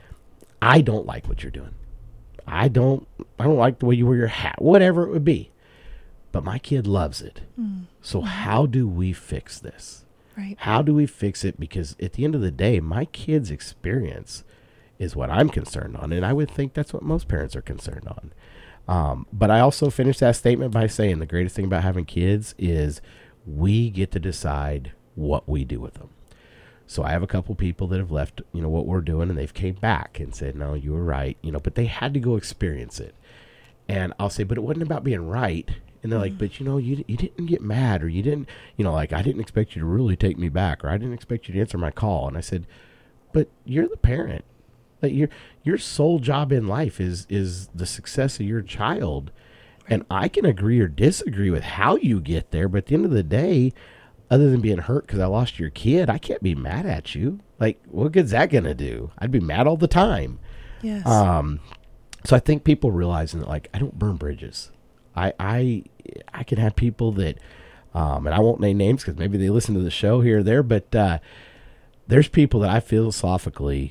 I don't like what you're doing. I don't, I don't like the way you wear your hat, whatever it would be. But my kid loves it. Mm. So mm. how do we fix this? Right. How do we fix it? Because at the end of the day, my kid's experience is what I'm concerned on. And I would think that's what most parents are concerned on. Um, but I also finished that statement by saying the greatest thing about having kids is we get to decide what we do with them. So I have a couple people that have left, you know, what we're doing, and they've came back and said, no, you were right, you know, but they had to go experience it. And I'll say, but it wasn't about being right. And they're mm-hmm. like, but you know, you you didn't get mad, or you didn't, you know, like I didn't expect you to really take me back, or I didn't expect you to answer my call. And I said, but you're the parent. Like your your sole job in life is is the success of your child. And I can agree or disagree with how you get there, but at the end of the day, other than being hurt because I lost your kid, I can't be mad at you. Like, what good's that going to do? I'd be mad all the time. Yes. Um, so I think people realizing that, like, I don't burn bridges. I I I can have people that, um, and I won't name names because maybe they listen to the show here or there, but uh, there's people that I philosophically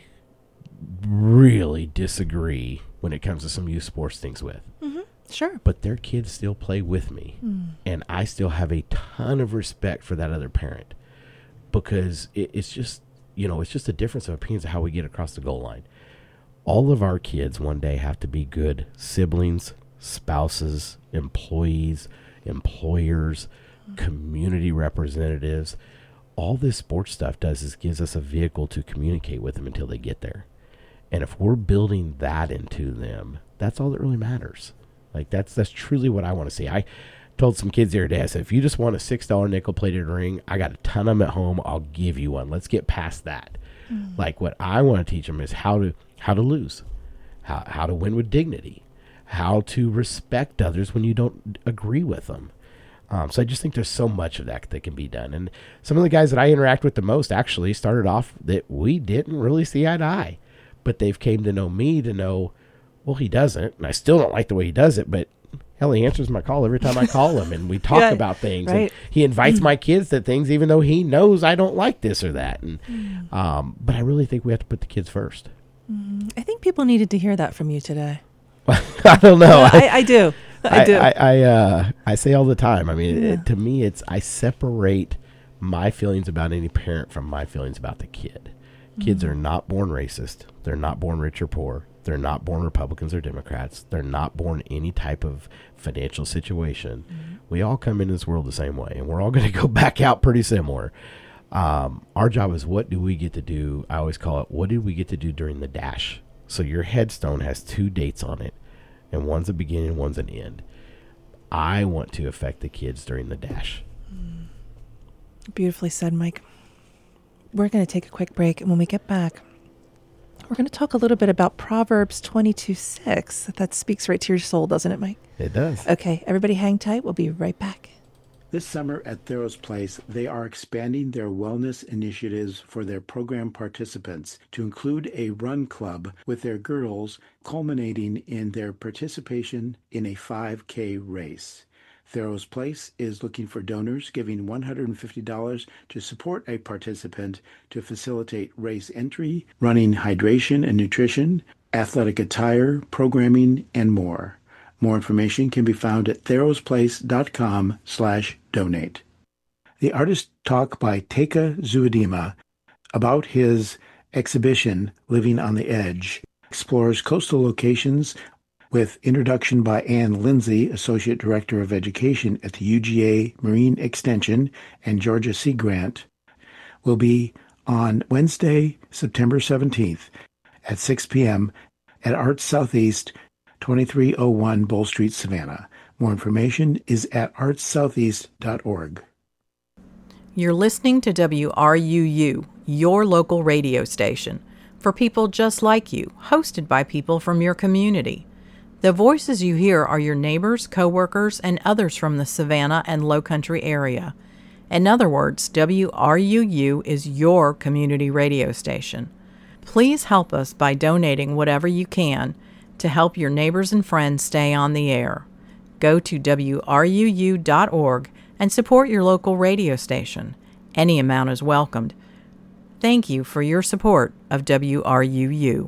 really disagree when it comes to some youth sports things with. Mm-hmm. Sure. But their kids still play with me. Mm. And I still have a ton of respect for that other parent because it, it's just, you know, it's just a difference of opinions of how we get across the goal line. All of our kids one day have to be good siblings, spouses, employees, employers, mm. community representatives. all this sports stuff does is gives us a vehicle to communicate with them until they get there. And if we're building that into them, that's all that really matters. Like that's that's truly what I want to see. I told some kids the other day, I said, if you just want a six dollar nickel-plated ring, I got a ton of them at home. I'll give you one. Let's get past that. Mm. Like what I want to teach them is how to how to lose, how how to win with dignity, how to respect others when you don't agree with them. Um, so I just think there's so much of that that can be done. And some of the guys that I interact with the most actually started off that we didn't really see eye to eye, but they've came to know me to know, well, he doesn't, and I still don't like the way he does it, but hell, he answers my call every time I call him, and we talk yeah, about things. Right. And he invites my kids to things, even though he knows I don't like this or that. And mm. um, but I really think we have to put the kids first. Mm. I think people needed to hear that from you today. I don't know. Uh, I, I do. I, I do. I I, uh, I say all the time. I mean, yeah. it, to me, it's I separate my feelings about any parent from my feelings about the kid. Kids mm. are not born racist. They're not born rich or poor. They're not born Republicans or Democrats. They're not born any type of financial situation. Mm-hmm. We all come into this world the same way, and we're all going to go back out pretty similar. Um, our job is, what do we get to do? I always call it, what did we get to do during the dash? So your headstone has two dates on it, and one's a beginning and one's an end. I want to affect the kids during the dash. Mm. Beautifully said, Mike. We're going to take a quick break, and when we get back, we're going to talk a little bit about Proverbs twenty-two six. That speaks right to your soul, doesn't it, Mike? It does. Okay, everybody hang tight. We'll be right back. This summer at Theros Place, they are expanding their wellness initiatives for their program participants to include a run club with their girls, culminating in their participation in a five K race. Theros Place is looking for donors, giving one hundred fifty dollars to support a participant to facilitate race entry, running hydration and nutrition, athletic attire, programming, and more. More information can be found at therosplace.com slash donate. The Artist Talk by Teka Zuadima about his exhibition, Living on the Edge, explores coastal locations with introduction by Ann Lindsay, Associate Director of Education at the U G A Marine Extension, and Georgia Sea Grant, will be on Wednesday, September seventeenth at six p.m. at Arts Southeast, twenty-three oh one Bull Street, Savannah. More information is at arts southeast dot org. You're listening to W R U U, your local radio station, for people just like you, hosted by people from your community. The voices you hear are your neighbors, coworkers, and others from the Savannah and Lowcountry area. In other words, W R U U is your community radio station. Please help us by donating whatever you can to help your neighbors and friends stay on the air. Go to W R U U dot org and support your local radio station. Any amount is welcomed. Thank you for your support of W R U U.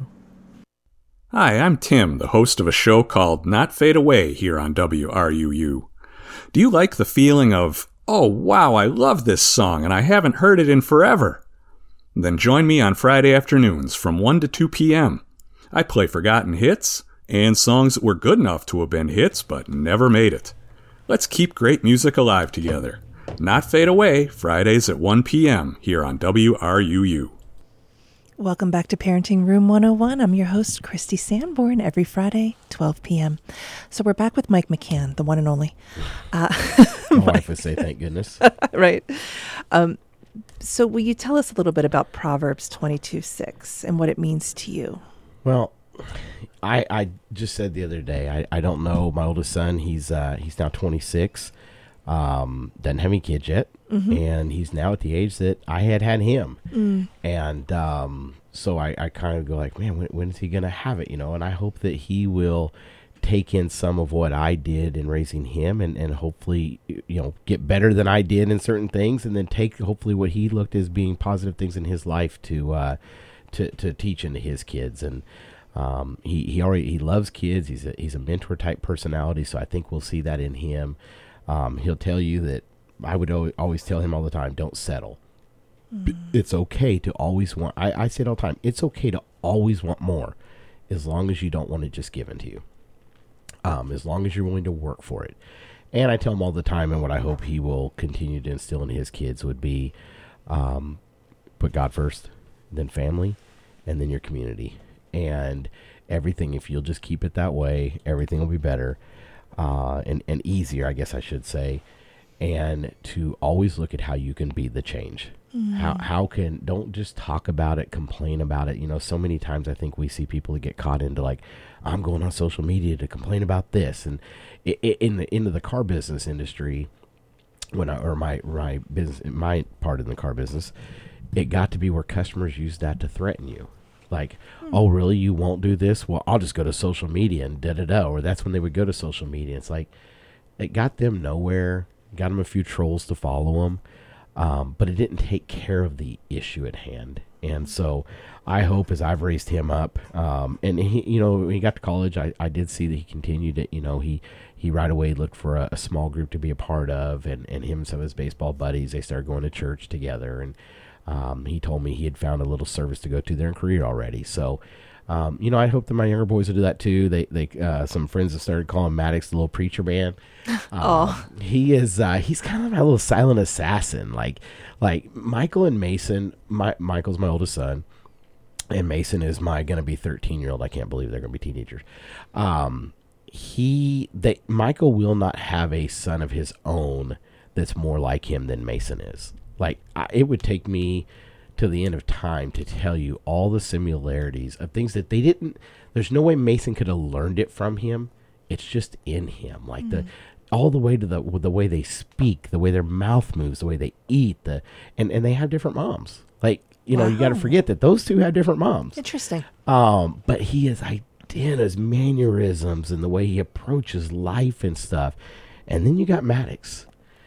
Hi, I'm Tim, the host of a show called Not Fade Away here on W R U U. Do you like the feeling of, oh wow, I love this song and I haven't heard it in forever? Then join me on Friday afternoons from one to two p.m. I play forgotten hits and songs that were good enough to have been hits but never made it. Let's keep great music alive together. Not Fade Away, Fridays at one p.m. here on W R U U. Welcome back to Parenting Room one oh one. I'm your host, Christy Sanborn, every Friday, twelve p.m. So we're back with Mike McCann, the one and only. Uh, My wife would say, thank goodness. Right. Um, so will you tell us a little bit about Proverbs twenty-two six and what it means to you? Well, I I just said the other day, I, I don't know. My oldest son, he's uh, he's now twenty-six. Um, doesn't have any kids yet, mm-hmm. and he's now at the age that I had had him. Mm. And um, so I, I kind of go like, man, when, when is he going to have it? You know, and I hope that he will take in some of what I did in raising him and, and hopefully, you know, get better than I did in certain things, and then take hopefully what he looked as being positive things in his life to, uh, to, to teach into his kids. And, um, he, he already, he loves kids. He's a, he's a mentor type personality. So I think we'll see that in him. Um, he'll tell you that I would always tell him all the time, don't settle. Mm. It's okay to always want, I, I say it all the time, it's okay to always want more as long as you don't want it just given to you. Um, as long as you're willing to work for it. And I tell him all the time, and what I hope he will continue to instill in his kids would be, Um, put God first, then family, and then your community. And everything, if you'll just keep it that way, everything will be better uh, and, and easier, I guess I should say. And to always look at how you can be the change. Mm. How how can, don't just talk about it, complain about it. You know, so many times I think we see people that get caught into like, I'm going on social media to complain about this. And it, it, in the into the car business industry, when I, or my, my business, my part in the car business, it got to be where customers use that to threaten you. Like, hmm. oh, really? You won't do this? Well, I'll just go to social media and da da da. Or that's when they would go to social media. It's like, it got them nowhere, got them a few trolls to follow them, um, but it didn't take care of the issue at hand. And so I hope as I've raised him up, um, and he, you know, when he got to college, I, I did see that he continued it. You know, he, he right away looked for a, a small group to be a part of, and, and him and some of his baseball buddies, they started going to church together. And Um, he told me he had found a little service to go to there in Korea already. So, um, you know, I hope that my younger boys will do that too. They, they, uh, some friends have started calling Maddox the little preacher man. Uh, oh, he is, uh, he's kind of my little silent assassin. Like, like Michael and Mason, my, Michael's my oldest son, and Mason is my going to be thirteen year old. I can't believe they're going to be teenagers. Um, he, they, Michael will not have a son of his own that's more like him than Mason is. Like, I, it would take me to the end of time to tell you all the similarities of things that they didn't, there's no way Mason could have learned it from him. It's just in him. Like mm. the, all the way to the, the way they speak, the way their mouth moves, the way they eat, the, and, and they have different moms. Like, you know, wow. you got to forget that those two have different moms. Interesting. Um, but he is identical, his mannerisms and the way he approaches life and stuff. And then you got Maddox.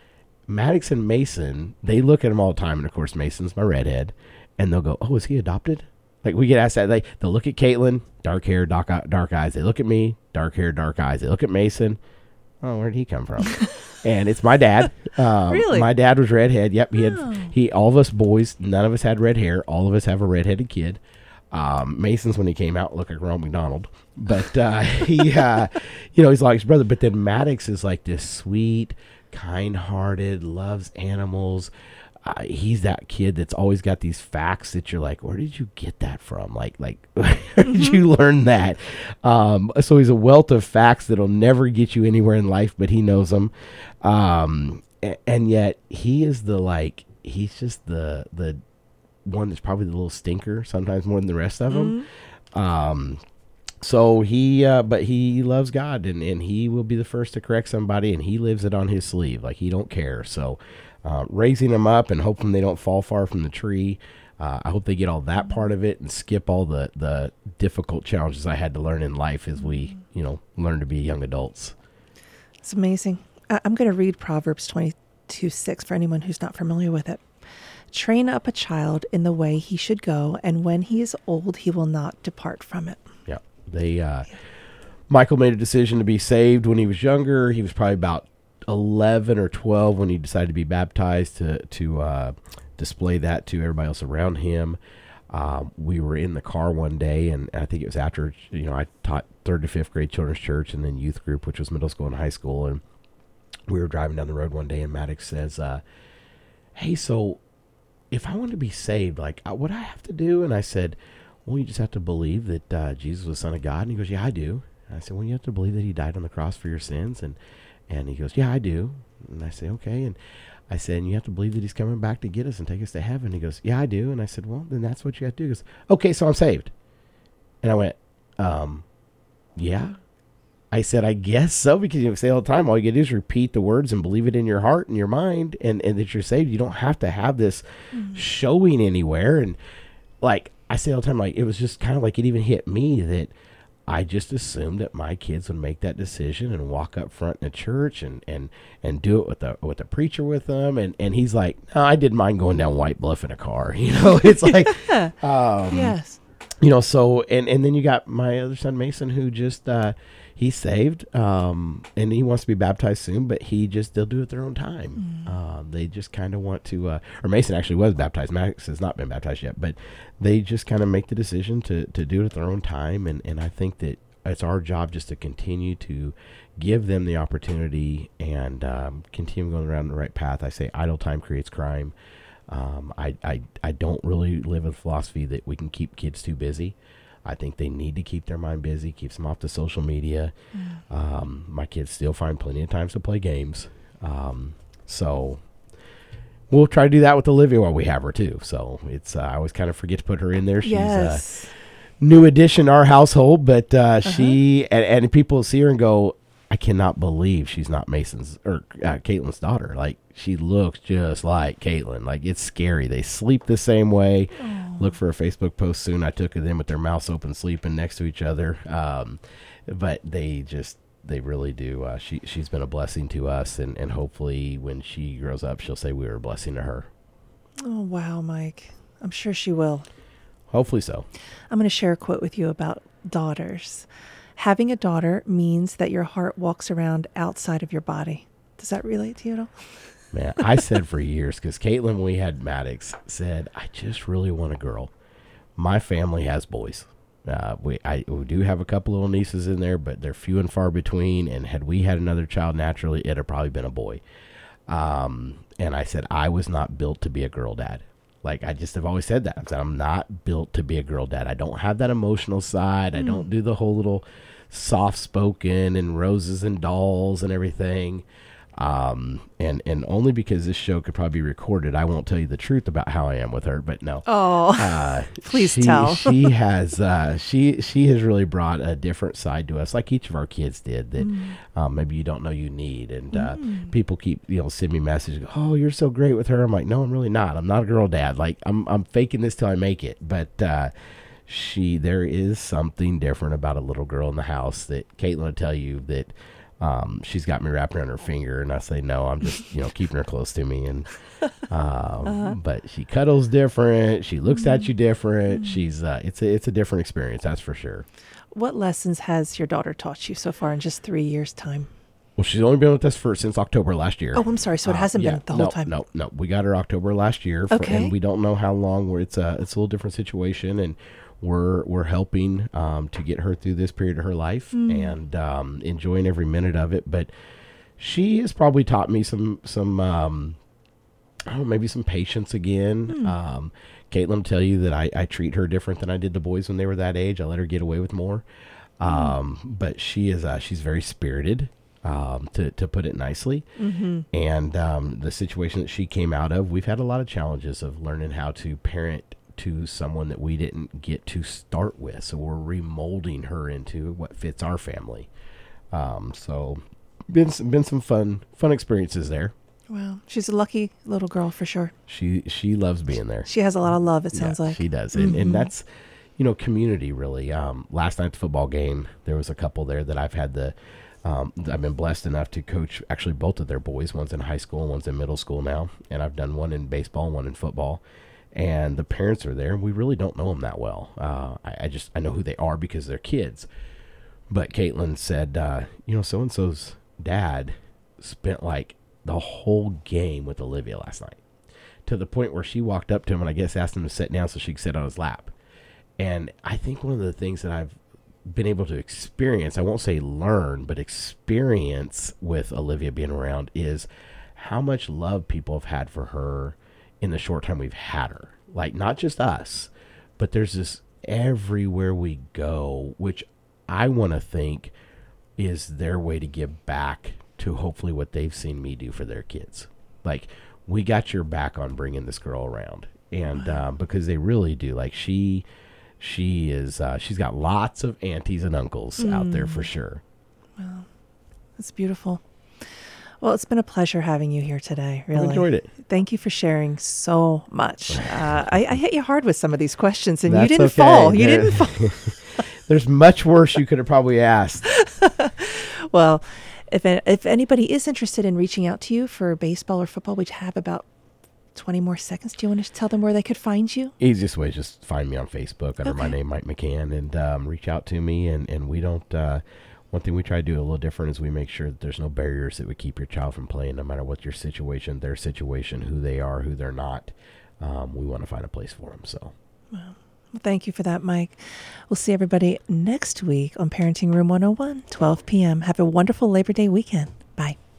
Maddox and Mason, they look at him all the time, and of course Mason's my redhead, and they'll go, "Oh, is he adopted?" Like, we get asked that. They they'll look at Caitlin, dark hair, dark dark eyes. They look at me, dark hair, dark eyes. They look at Mason. Oh, where did he come from? And it's my dad. Um, really? My dad was redhead. Yep, he had oh. he. All of us boys, none of us had red hair. All of us have a redheaded kid. Um, Mason's, when he came out, looked like Ronald McDonald, but uh, he, uh, you know, he's like his brother. But then Maddox is like this sweet, kind-hearted, loves animals. Uh, he's that kid that's always got these facts that you're like, where did you get that from? Like, like, where did mm-hmm. you learn that? Um, so he's a wealth of facts that'll never get you anywhere in life, but he knows them. Um, and, and yet he is the, like, he's just the, the one that's probably the little stinker sometimes more than the rest of them. Mm-hmm. Um, So he, uh, but he loves God, and, and he will be the first to correct somebody, and he lives it on his sleeve. Like, he don't care. So, uh, raising them up and hoping they don't fall far from the tree. Uh, I hope they get all that part of it and skip all the, the difficult challenges I had to learn in life as we, you know, learn to be young adults. It's amazing. I- I'm going to read Proverbs twenty-two six for anyone who's not familiar with it. Train up a child in the way he should go, and when he is old, he will not depart from it. Yeah. They, uh, Michael made a decision to be saved when he was younger. He was probably about eleven or twelve when he decided to be baptized to, to, uh, display that to everybody else around him. Um, we were in the car one day, and I think it was after, you know, I taught third to fifth grade children's church and then youth group, which was middle school and high school. And we were driving down the road one day, and Maddox says, uh, "Hey, so if I want to be saved, like, uh, what do I have to do?" And I said, "Well, you just have to believe that uh, Jesus was the Son of God." And he goes, "Yeah, I do." And I said, "Well, you have to believe that he died on the cross for your sins." And and he goes, "Yeah, I do." And I say, "Okay." And I said, "And you have to believe that he's coming back to get us and take us to heaven." He goes, "Yeah, I do." And I said, "Well, then that's what you have to do." He goes, "Okay, so I'm saved." And I went, um, yeah. I said, "I guess so," because you say all the time, all you got to do is repeat the words and believe it in your heart and your mind, and, and that you're saved. You don't have to have this mm-hmm. showing anywhere. And like I say all the time, like, it was just kind of like it even hit me that I just assumed that my kids would make that decision and walk up front in a church and, and, and do it with the with the preacher with them. And, and he's like, "No, I didn't mind going down White Bluff in a car." You know, it's like, yeah. um, yes, you know. So and, and then you got my other son Mason, who just uh, he's saved, um, and he wants to be baptized soon, but he just they'll do it their own time. Mm. Uh, they just kind of want to, uh, or Mason actually was baptized. Max has not been baptized yet, but they just kind of make the decision to to do it at their own time. And, and I think that it's our job just to continue to give them the opportunity and um, continue going around the right path. I say idle time creates crime. Um, I, I, I don't really live with philosophy that we can keep kids too busy. I think they need to keep their mind busy, keeps them off the social media. Mm. Um, my kids still find plenty of times to play games. Um, so we'll try to do that with Olivia while we have her too. So it's, uh, I always kind of forget to put her in there. She's yes. a new addition to our household, but, uh, uh-huh. she, and, and people see her and go, I cannot believe she's not Mason's or uh, Caitlin's daughter. Like, she looks just like Caitlin. Like, it's scary. They sleep the same way. Oh. Look for a Facebook post soon. I took them with their mouths open, sleeping next to each other. Um, but they just, they really do. Uh, she, she's been a blessing to us. And, and hopefully when she grows up, she'll say we were a blessing to her. Oh, wow, Mike. I'm sure she will. Hopefully so. I'm going to share a quote with you about daughters. Having a daughter means that your heart walks around outside of your body. Does that relate to you at all? Man, I said for years, because Caitlin, when we had Maddox, said, I just really want a girl. My family has boys. Uh, we, I, we do have a couple little nieces in there, but they're few and far between. And had we had another child naturally, it'd have probably been a boy. Um, and I said, I was not built to be a girl dad. Like, I just have always said that. I said, I'm not built to be a girl dad. I don't have that emotional side. Mm. I don't do the whole little soft-spoken and roses and dolls and everything. Um, and, and only because this show could probably be recorded, I won't tell you the truth about how I am with her, but no. Oh, uh, please she, tell. she has, uh, she, she has really brought a different side to us, like each of our kids did, that, mm. um, maybe you don't know you need. And, uh, mm. people keep, you know, send me messages. Oh, you're so great with her. I'm like, no, I'm really not. I'm not a girl dad. Like, I'm, I'm faking this till I make it. But, uh, she, there is something different about a little girl in the house that Caitlin will tell you that, Um, she's got me wrapped around her finger, and I say, no, I'm just, you know, keeping her close to me. And, um, uh-huh. but she cuddles different. She looks mm-hmm. at you different. Mm-hmm. She's, uh, it's a, it's a different experience. That's for sure. What lessons has your daughter taught you so far in just three years time? Well, she's only been with us for since October last year. Oh, I'm sorry. So it hasn't uh, yeah, been the whole no, time. No, no, we got her October last year, for, okay. and we don't know how long. Where it's a, it's a little different situation, and we're we're helping um, to get her through this period of her life, mm. and um, enjoying every minute of it. But she has probably taught me some some um, I don't know, maybe some patience again. Mm. Um, Caitlin will tell you that I, I treat her different than I did the boys when they were that age. I let her get away with more. Um, mm. But she is uh, she's very spirited. Um, to, to put it nicely. Mm-hmm. And um, the situation that she came out of, we've had a lot of challenges of learning how to parent to someone that we didn't get to start with. So we're remolding her into what fits our family. Um, so been some, been some fun, fun experiences there. Wow. She's a lucky little girl for sure. She, she loves being there. She has a lot of love. It sounds yeah, like she does. Mm-hmm. And, and that's, you know, community really. Um, last night's football game, there was a couple there that I've had the, Um, I've been blessed enough to coach actually both of their boys. One's in high school, one's in middle school now. And I've done one in baseball, one in football. And the parents are there. We really don't know them that well. Uh, I, I just, I know who they are because they're kids. But Caitlin said, uh, you know, so-and-so's dad spent like the whole game with Olivia last night. To the point where she walked up to him and I guess asked him to sit down so she could sit on his lap. And I think one of the things that I've been able to experience, I won't say learn, but experience with Olivia being around is how much love people have had for her in the short time we've had her. Like, not just us, but there's this everywhere we go, which I want to think is their way to give back to hopefully what they've seen me do for their kids. Like, we got your back on bringing this girl around. And um, because they really do. Like, she... She is, uh, she's got lots of aunties and uncles mm. out there for sure. Wow. That's beautiful. Well, it's been a pleasure having you here today. Really. I enjoyed it. Thank you for sharing so much. Uh, I, I hit you hard with some of these questions and That's you didn't okay. fall. You there, didn't fall. There's much worse you could have probably asked. Well, if, if anybody is interested in reaching out to you for baseball or football, we have about twenty more seconds. Do you want to tell them where they could find you? Easiest way is just find me on Facebook under okay. my name, Mike McCann, and um, reach out to me. And, and we don't, uh, one thing we try to do a little different is we make sure that there's no barriers that would keep your child from playing, no matter what your situation, their situation, who they are, who they're not. Um, we want to find a place for them. So, wow. Well, thank you for that, Mike. We'll see everybody next week on Parenting Room one oh one, twelve p.m. Have a wonderful Labor Day weekend. Bye.